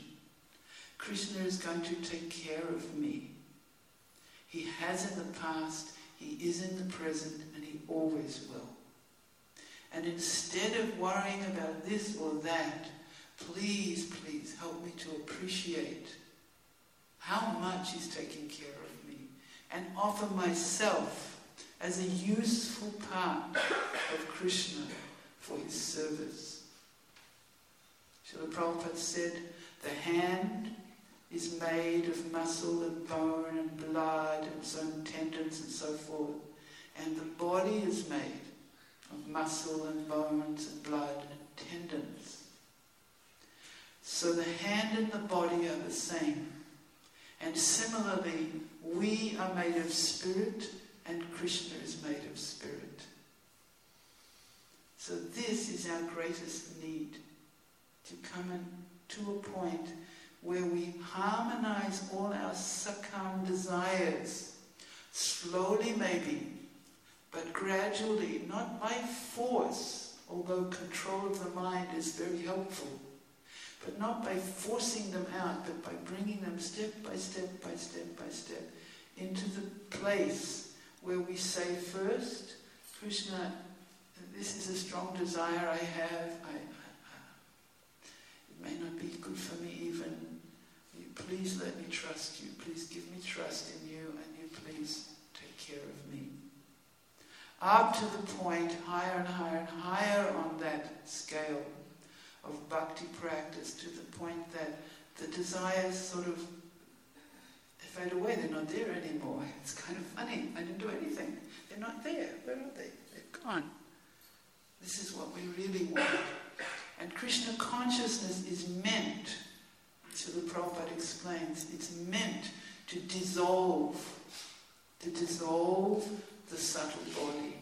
Krishna is going to take care of me. He has in the past. He is in the present and He always will. And instead of worrying about this or that, please, please help me to appreciate how much He's taking care of me and offer myself as a useful part of Krishna for His service. Srila Prabhupada said, the hand is made of muscle and bone and blood and some tendons and so forth, and the body is made of muscle and bones and blood and tendons. So the hand and the body are the same. And similarly, we are made of spirit and Krishna is made of spirit. So this is our greatest need, to come in, to a point where we harmonize all our sakam desires, slowly maybe, but gradually, not by force, although control of the mind is very helpful, but not by forcing them out, but by bringing them step by step by step by step into the place where we say first, Krishna, this is a strong desire I have. I, I, it may not be good for me even. You please let me trust you. Please give me trust in you, and you please take care of me. Up to the point, higher and higher and higher on that scale of bhakti practice, to the point that the desires sort of fade away. They're not there anymore. It's kind of funny. I didn't do anything. They're not there. Where are they? They're gone. This is what we really want. And Krishna consciousness is meant, so the Prabhupada explains, it's meant to dissolve, to dissolve the subtle body.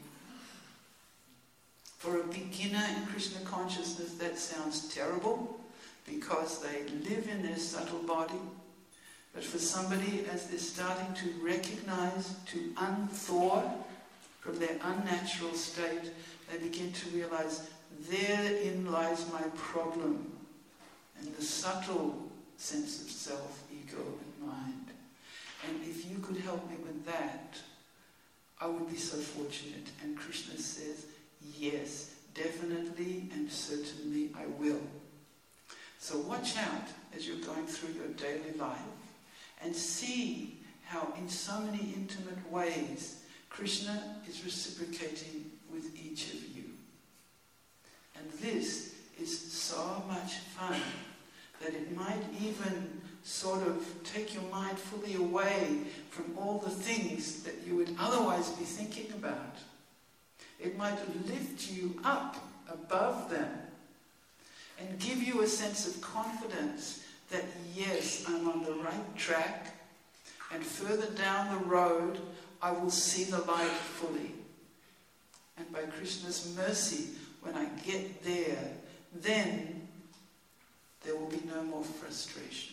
For a beginner in Krishna consciousness, that sounds terrible because they live in their subtle body. But for somebody, as they're starting to recognize, to unthaw from their unnatural state, they begin to realize therein lies my problem, and the subtle sense of self, ego, and mind. And if you could help me with that, I would be so fortunate. And Krishna says, yes, definitely and certainly I will. So watch out as you're going through your daily life and see how in so many intimate ways Krishna is reciprocating with each of you. And this is so much fun that it might even sort of take your mind fully away from all the things that you would otherwise be thinking about. It might lift you up above them and give you a sense of confidence that, yes, I'm on the right track, and further down the road I will see the light fully. And by Krishna's mercy, when I get there, then there will be no more frustration.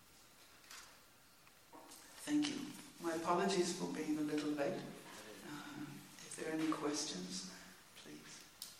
Thank you. My apologies for being a little late. Uh, if there are any questions, please.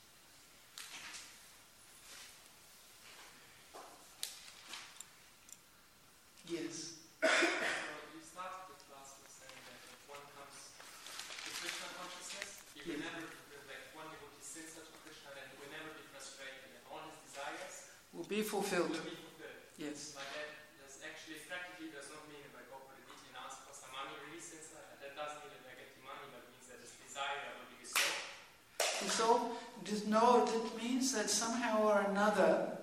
Yes. So you started the class with saying that if one comes to Krishna consciousness, he will Yes. never, like one devotee sings such to Krishna, then he will never be frustrated, and all his desires Will be fulfilled. will be fulfilled. Yes. But that does actually practically does not mean if I go for the D T and ask for some money release inside. That doesn't mean that I get the money, but it means that this desire will be dissolved. So, just know it means that somehow or another,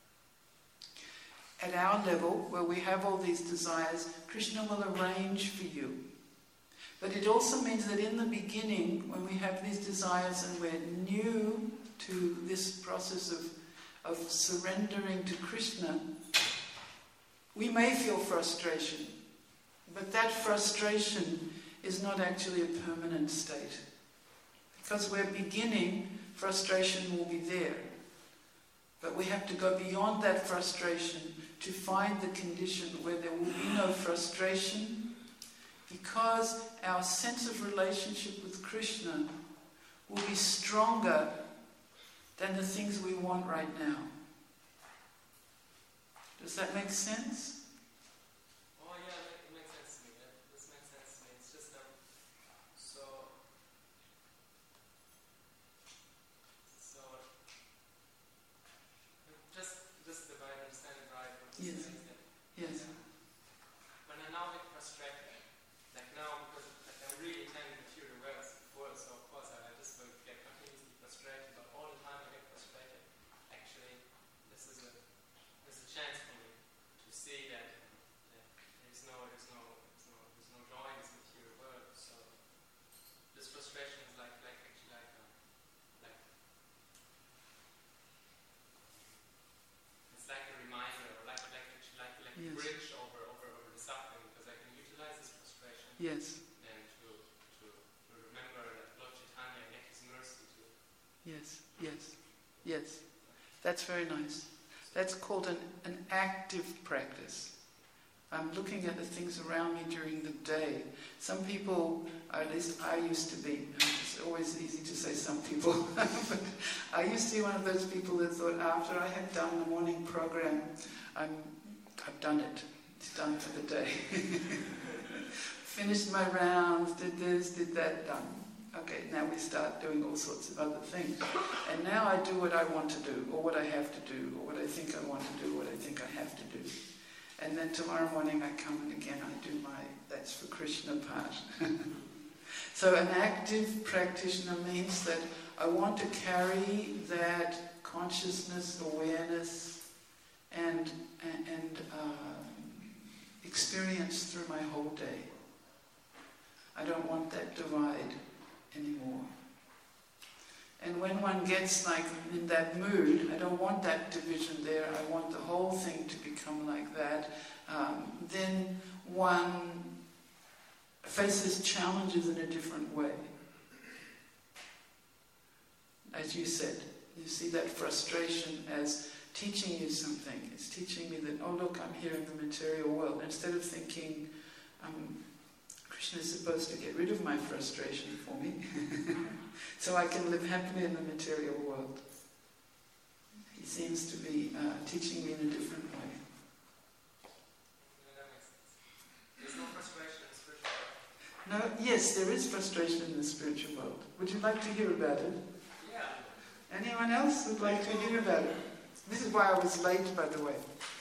at our level, where we have all these desires, Krishna will arrange for you. But it also means that in the beginning, when we have these desires and we're new to this process of, of surrendering to Krishna, we may feel frustration. But that frustration is not actually a permanent state. Because we're beginning, frustration will be there. But we have to go beyond that frustration to find the condition where there will be no frustration, because our sense of relationship with Krishna will be stronger than the things we want right now. Does that make sense? Oh yeah, that makes sense to me. That, this makes sense to me. It's just um, so this is a, this is a chance for me to see that, that there's no, there's no, there's no, there's no joy in this material world. So this frustration is like, like actually like, a, like it's like a reminder, or like, like actually like, like Yes. a bridge over, over, over the suffering, because I can utilize this frustration. Yes. And to, to, to remember that Lord Chaitanya gave his mercy to. Yes. Yes. Yes. That's very nice. That's called an, an active practice. I'm looking at the things around me during the day. Some people, at least I used to be, it's always easy to say some people, but I used to be one of those people that thought after I had done the morning program, I'm, I've done it. It's done for the day. Finished my rounds, did this, did that, done. Okay, now we start doing all sorts of other things. And now I do what I want to do, or what I have to do, or what I think I want to do, what I think I have to do. And then tomorrow morning I come and again I do my, that's for Krishna part. So an active practitioner means that I want to carry that consciousness, awareness, and, and, and uh, experience through my whole day. I don't want that divide anymore. And when one gets like in that mood, I don't want that division there, I want the whole thing to become like that, um, then one faces challenges in a different way. As you said, you see that frustration as teaching you something. It's teaching me that, oh look, I'm here in the material world. Instead of thinking, um, Krishna is supposed to get rid of my frustration for me, so I can live happily in the material world. He seems to be uh, teaching me in a different way. There's no frustration in the spiritual world. No, yes, there is frustration in the spiritual world. Would you like to hear about it? Yeah. Anyone else would like to hear about it? This is why I was late, by the way.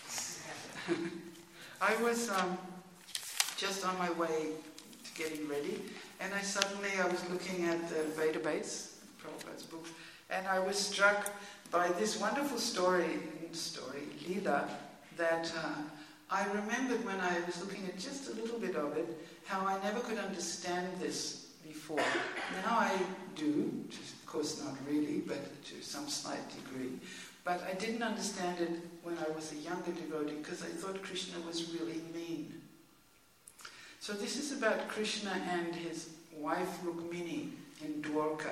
I was um, just on my way to getting ready, and I suddenly I was looking at the Vedabase, Prabhupada's books, and I was struck by this wonderful story, story, Leela, that uh, I remembered when I was looking at just a little bit of it, how I never could understand this before. Now I do, of course not really, but to some slight degree. But I didn't understand it when I was a younger devotee, because I thought Krishna was really mean. So this is about Krishna and his wife Rukmini in Dwarka.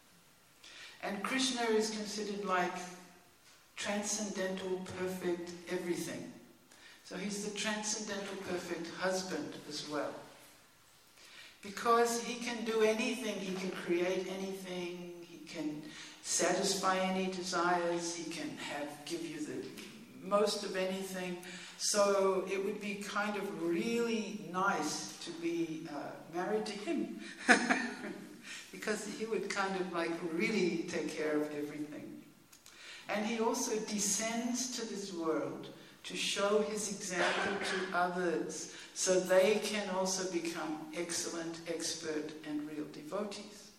And Krishna is considered like transcendental, perfect everything. So he's the transcendental, perfect husband as well. Because he can do anything, he can create anything, he can satisfy any desires, he can have give you the most of anything. So it would be kind of really nice to be uh, married to him. Because he would kind of like really take care of everything. And he also descends to this world to show his example to others, so they can also become excellent, expert, and real devotees.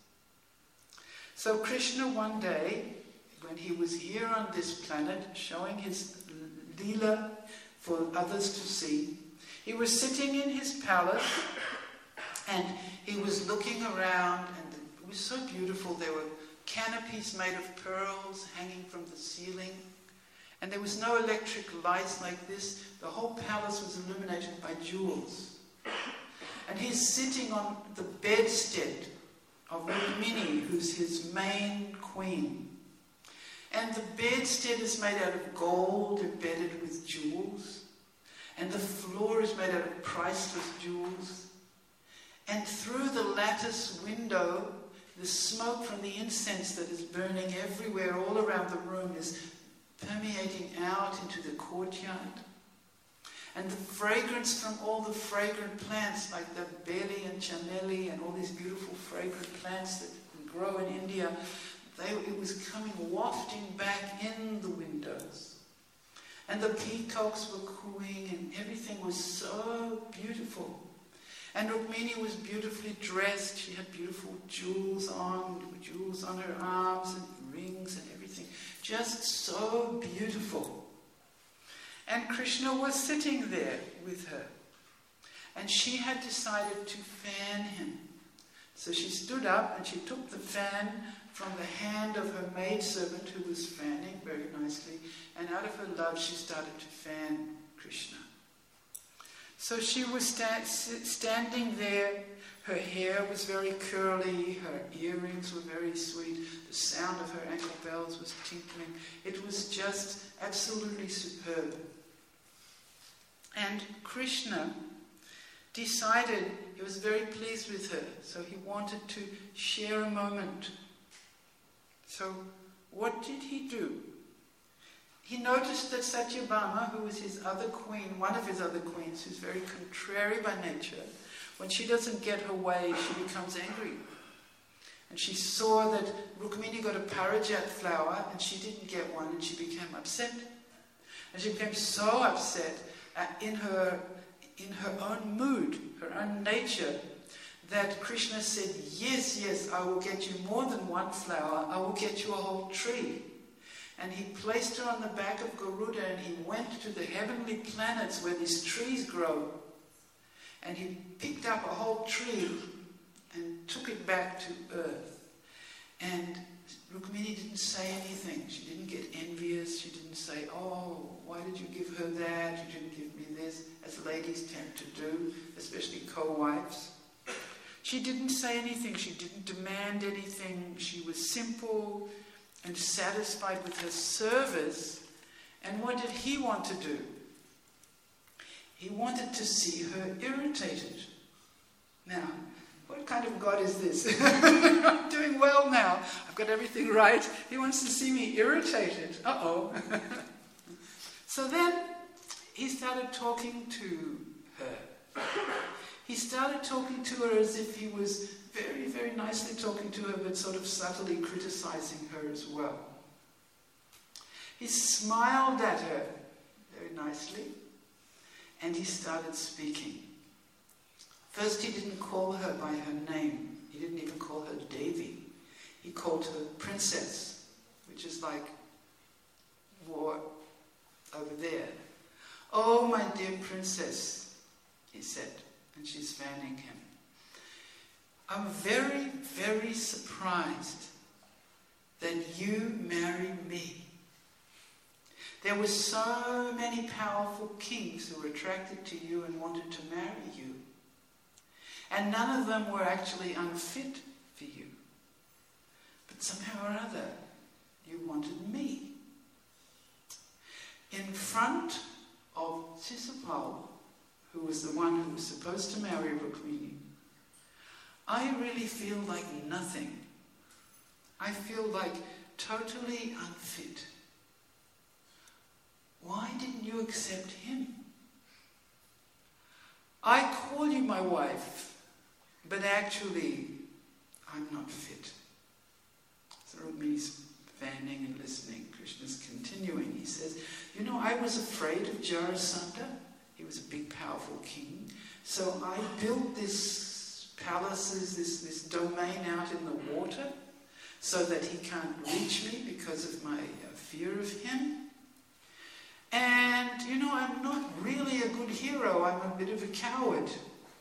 So Krishna one day, when he was here on this planet, showing his Leela for others to see, he was sitting in his palace, and he was looking around, and it was so beautiful. There were canopies made of pearls hanging from the ceiling, and there was no electric lights like this. The whole palace was illuminated by jewels. And he's sitting on the bedstead of Rukmini, who's his main queen. And the bedstead is made out of gold embedded with jewels. And the floor is made out of priceless jewels. And through the lattice window, the smoke from the incense that is burning everywhere all around the room is permeating out into the courtyard. And the fragrance from all the fragrant plants, like the beli and chameli and all these beautiful fragrant plants that grow in India, they, it was coming wafting back in the windows. And the peacocks were cooing, and everything was so beautiful. And Rukmini was beautifully dressed. She had beautiful jewels on, jewels on her arms and rings and everything. Just so beautiful. And Krishna was sitting there with her. And she had decided to fan him. So she stood up and she took the fan from the hand of her maidservant who was fanning very nicely. And out of her love she started to fan Krishna. So she was sta- standing there. Her hair was very curly. Her earrings were very sweet. The sound of her ankle bells was tinkling. It was just absolutely superb. And Krishna decided he was very pleased with her, so he wanted to share a moment. So what did he do? He noticed that Satyabhama, who was his other queen, one of his other queens, who's very contrary by nature, when she doesn't get her way, she becomes angry. And she saw that Rukmini got a parijat flower and she didn't get one, and she became upset. And she became so upset uh, in her in her own mood, her own nature, that Krishna said, yes, yes, I will get you more than one flower, I will get you a whole tree. And he placed her on the back of Garuda and he went to the heavenly planets where these trees grow. And he picked up a whole tree and took it back to earth. And Rukmini didn't say anything. She didn't get envious. She didn't say, oh, why did you give her that? You didn't give me this, as ladies tend to do, especially co-wives. She didn't say anything. She didn't demand anything. She was simple and satisfied with her service. And what did he want to do? He wanted to see her irritated. Now, what kind of God is this? I'm doing well now. I've got everything right. He wants to see me irritated. Uh-oh. So then he started talking to her. He started talking to her as if he was very, very nicely talking to her, but sort of subtly criticizing her as well. He smiled at her very nicely, and he started speaking. First, he didn't call her by her name. He didn't even call her Devi. He called her Princess, which is like war over there. Oh, my dear Princess, he said, and she's fanning him. I'm very, very surprised that you married me. There were so many powerful kings who were attracted to you and wanted to marry you. And none of them were actually unfit for you. But somehow or other, you wanted me. In front of Sisupal, who was the one who was supposed to marry Rukmini, I really feel like nothing. I feel like totally unfit. Why didn't you accept him? I call you my wife, but actually, I'm not fit. So Rukmini's fanning and listening. Krishna's continuing. He says, you know, I was afraid of Jarasandha. He was a big, powerful king. So I built this palaces, this, this domain out in the water, so that he can't reach me because of my uh, fear of him. And, you know, I'm not really a good hero. I'm a bit of a coward.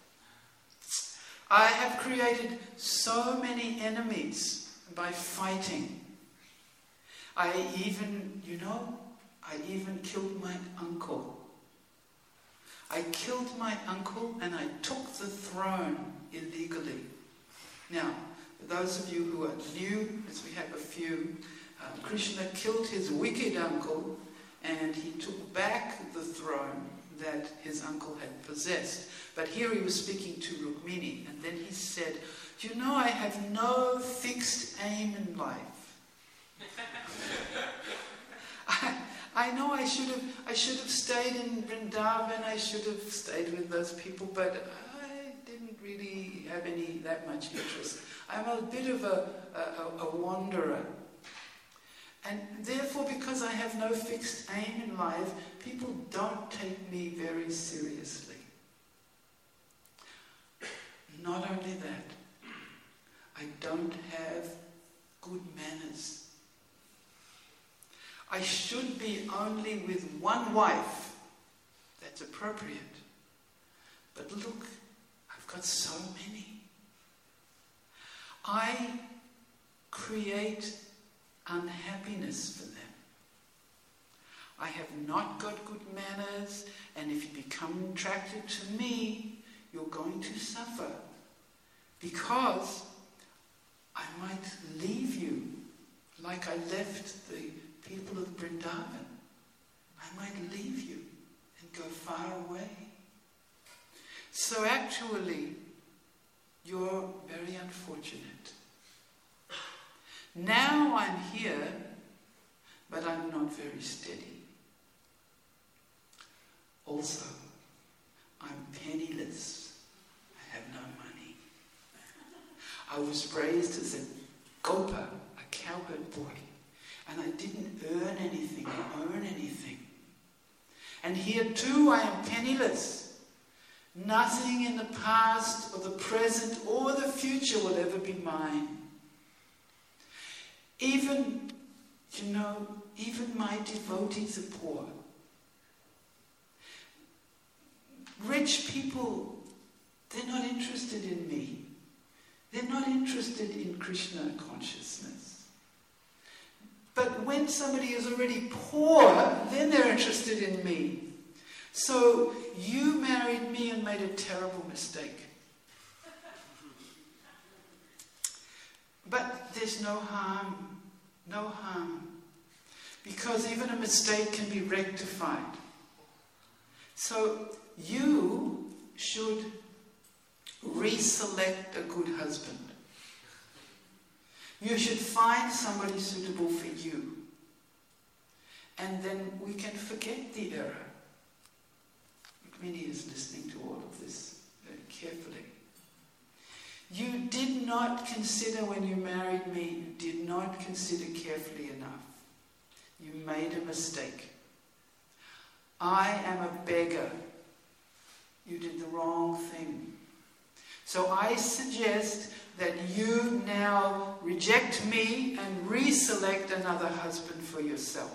I have created so many enemies by fighting. I even, you know, I even killed my uncle. I killed my uncle and I took the throne illegally. Now, for those of you who are new, as we have a few, uh, Krishna killed his wicked uncle and he took back the throne that his uncle had possessed. But here he was speaking to Rukmini, and then he said, you know, I have no fixed aim in life. I, I know I should have I should have stayed in Vrindavan, I should have stayed with those people, but I didn't really have any that much interest. I'm a bit of a, a, a wanderer. And therefore, because I have no fixed aim in life, people don't take me very seriously. only that, I don't have good manners. I should be only with one wife. That's appropriate. But look, I've got so many. I create unhappiness for them. I have not got good manners, and if you become attracted to me, you're going to suffer. Because I might leave you like I left the people of Vrindavan. I might leave you and go far away. So actually, you're very unfortunate. Now I'm here, but I'm not very steady. Also, I'm penniless. I have no money. I was raised as a gopa, a cowherd boy, and I didn't earn anything or own anything. And here too I am penniless. Nothing in the past or the present or the future will ever be mine. Even, you know, even my devotees are poor. Rich people, they're not interested in me. They're not interested in Krishna consciousness. But when somebody is already poor, then they're interested in me. So you married me and made a terrible mistake. But there's no harm, no harm. Because even a mistake can be rectified. So you should reselect a good husband. You should find somebody suitable for you. And then we can forget the error. Rukmini is listening to all of this very carefully. You did not consider when you married me, you did not consider carefully enough. You made a mistake. I am a beggar. You did the wrong thing. So I suggest that you now reject me and reselect another husband for yourself.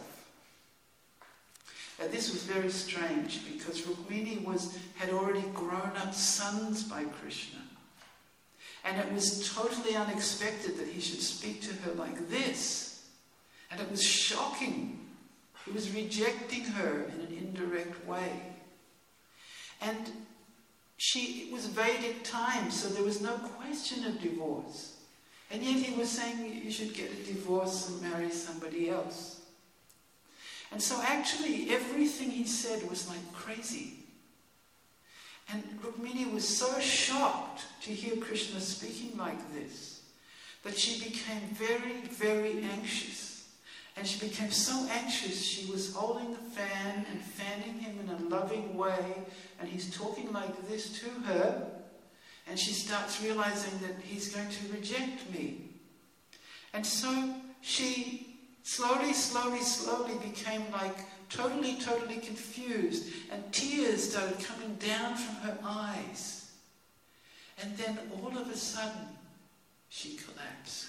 Now this was very strange because Rukmini was, had already grown up sons by Krishna. And it was totally unexpected that he should speak to her like this. And it was shocking. He was rejecting her in an indirect way. And she, it was Vedic time, so there was no question of divorce. And yet he was saying you should get a divorce and marry somebody else. And so actually everything he said was like crazy. And Rukmini was so shocked to hear Krishna speaking like this that she became very, very anxious. And she became so anxious, she was holding the fan and fanning him in a loving way, and he's talking like this to her, and she starts realizing that he's going to reject me. And so she slowly, slowly, slowly became like totally, totally confused, and tears started coming down from her eyes. And then all of a sudden, she collapsed.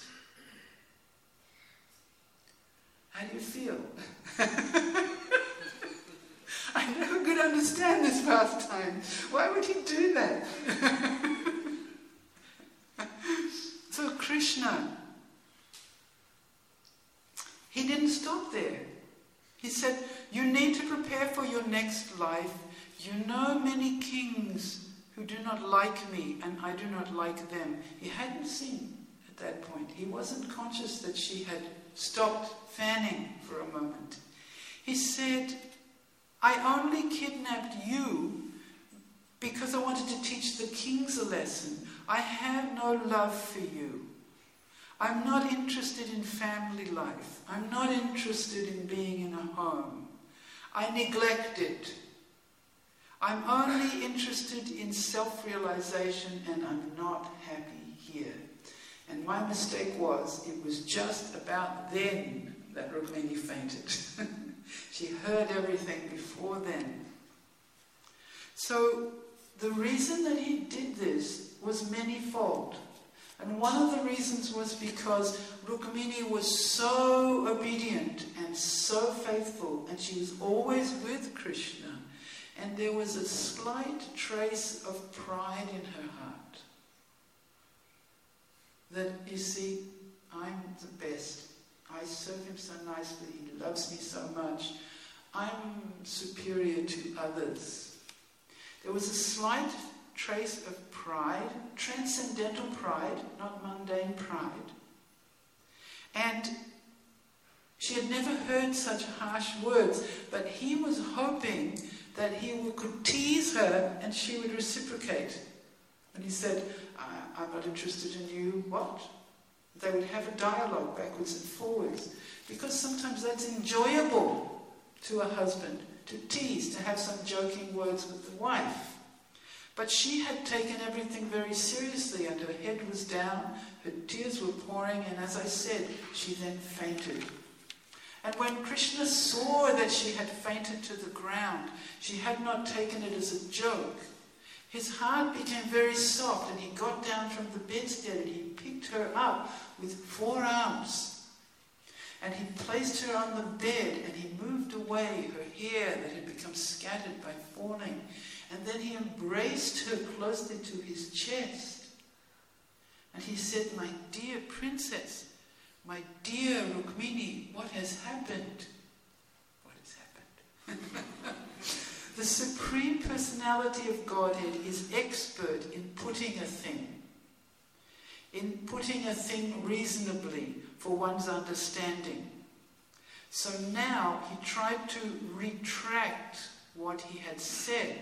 How do you feel? I never could understand this pastime. Why would he do that? So Krishna, he didn't stop there. He said, you need to prepare for your next life. You know many kings who do not like me, and I do not like them. He hadn't seen at that point. He wasn't conscious that she had stopped fanning for a moment. He said, I only kidnapped you because I wanted to teach the kings a lesson. I have no love for you. I'm not interested in family life. I'm not interested in being in a home. I neglect it. I'm only interested in self-realization, and I'm not happy here. And my mistake was, it was just about then that Rukmini fainted. She heard everything before then. So the reason that he did this was manifold. And one of the reasons was because Rukmini was so obedient and so faithful, and she was always with Krishna, and there was a slight trace of pride in her heart. That, you see, I'm the best. I serve him so nicely. He loves me so much. I'm superior to others. There was a slight trace of pride, transcendental pride, not mundane pride. And she had never heard such harsh words, but he was hoping that he could tease her and she would reciprocate. And he said, I, I'm not interested in you. What? They would have a dialogue backwards and forwards. Because sometimes that's enjoyable to a husband, to tease, to have some joking words with the wife. But she had taken everything very seriously, and her head was down, her tears were pouring, and as I said, she then fainted. And when Krishna saw that she had fainted to the ground, she had not taken it as a joke. His heart became very soft, and he got down from the bedstead and he picked her up with four arms. And he placed her on the bed and he moved away her hair that had become scattered by falling. And then he embraced her closely to his chest. And he said, my dear princess, my dear Rukmini, what has happened? What has happened? The Supreme Personality of Godhead is expert in putting a thing, in putting a thing reasonably for one's understanding. So now he tried to retract what he had said.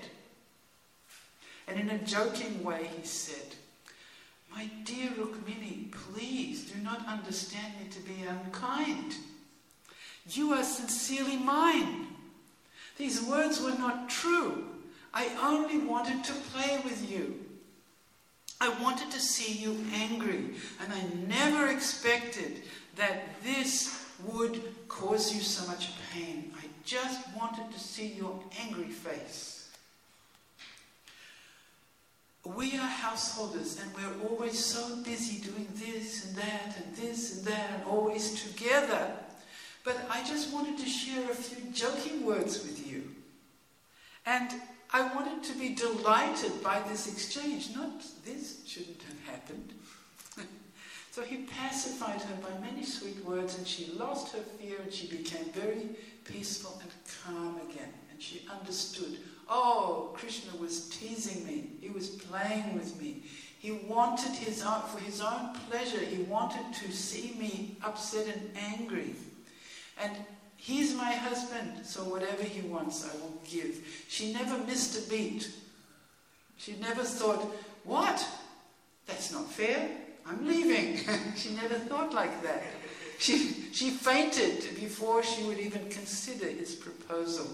And in a joking way he said, my dear Rukmini, please do not understand me to be unkind. You are sincerely mine. These words were not true. I only wanted to play with you. I wanted to see you angry, and I never expected that this would cause you so much pain. I just wanted to see your angry face. We are householders, and we're always so busy doing this and that and this and that and always together. But I just wanted to share a few joking words with you. And I wanted to be delighted by this exchange. Not this shouldn't have happened. So he pacified her by many sweet words, and she lost her fear and she became very peaceful and calm again. And she understood, oh, Krishna was teasing me. He was playing with me. He wanted his own, for his own pleasure, he wanted to see me upset and angry. And he's my husband, so whatever he wants, I will give. She never missed a beat. She never thought, what? That's not fair. I'm leaving. She never thought like that. She, she fainted before she would even consider his proposal.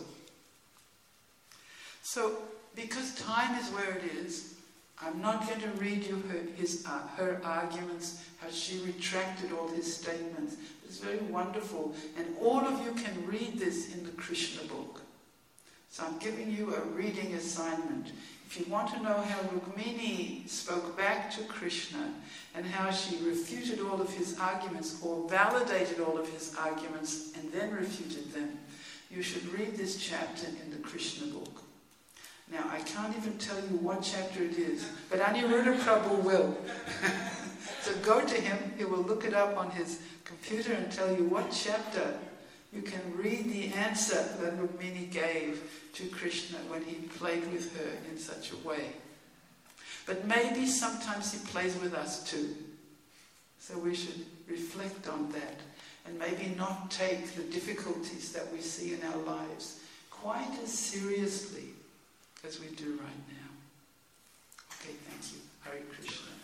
So, because time is where it is, I'm not going to read you her, his, uh, her arguments, how she retracted all his statements. It's very wonderful. And all of you can read this in the Krishna book. So I'm giving you a reading assignment. If you want to know how Rukmini spoke back to Krishna and how she refuted all of his arguments or validated all of his arguments and then refuted them, you should read this chapter in the Krishna book. Now, I can't even tell you what chapter it is, but Aniruddha Prabhu will. So go to him, he will look it up on his computer and tell you what chapter. You can read the answer that Rukmini gave to Krishna when he played with her in such a way. But maybe sometimes he plays with us too. So we should reflect on that and maybe not take the difficulties that we see in our lives quite as seriously as we do right now. Okay, thank you. Hare Krishna.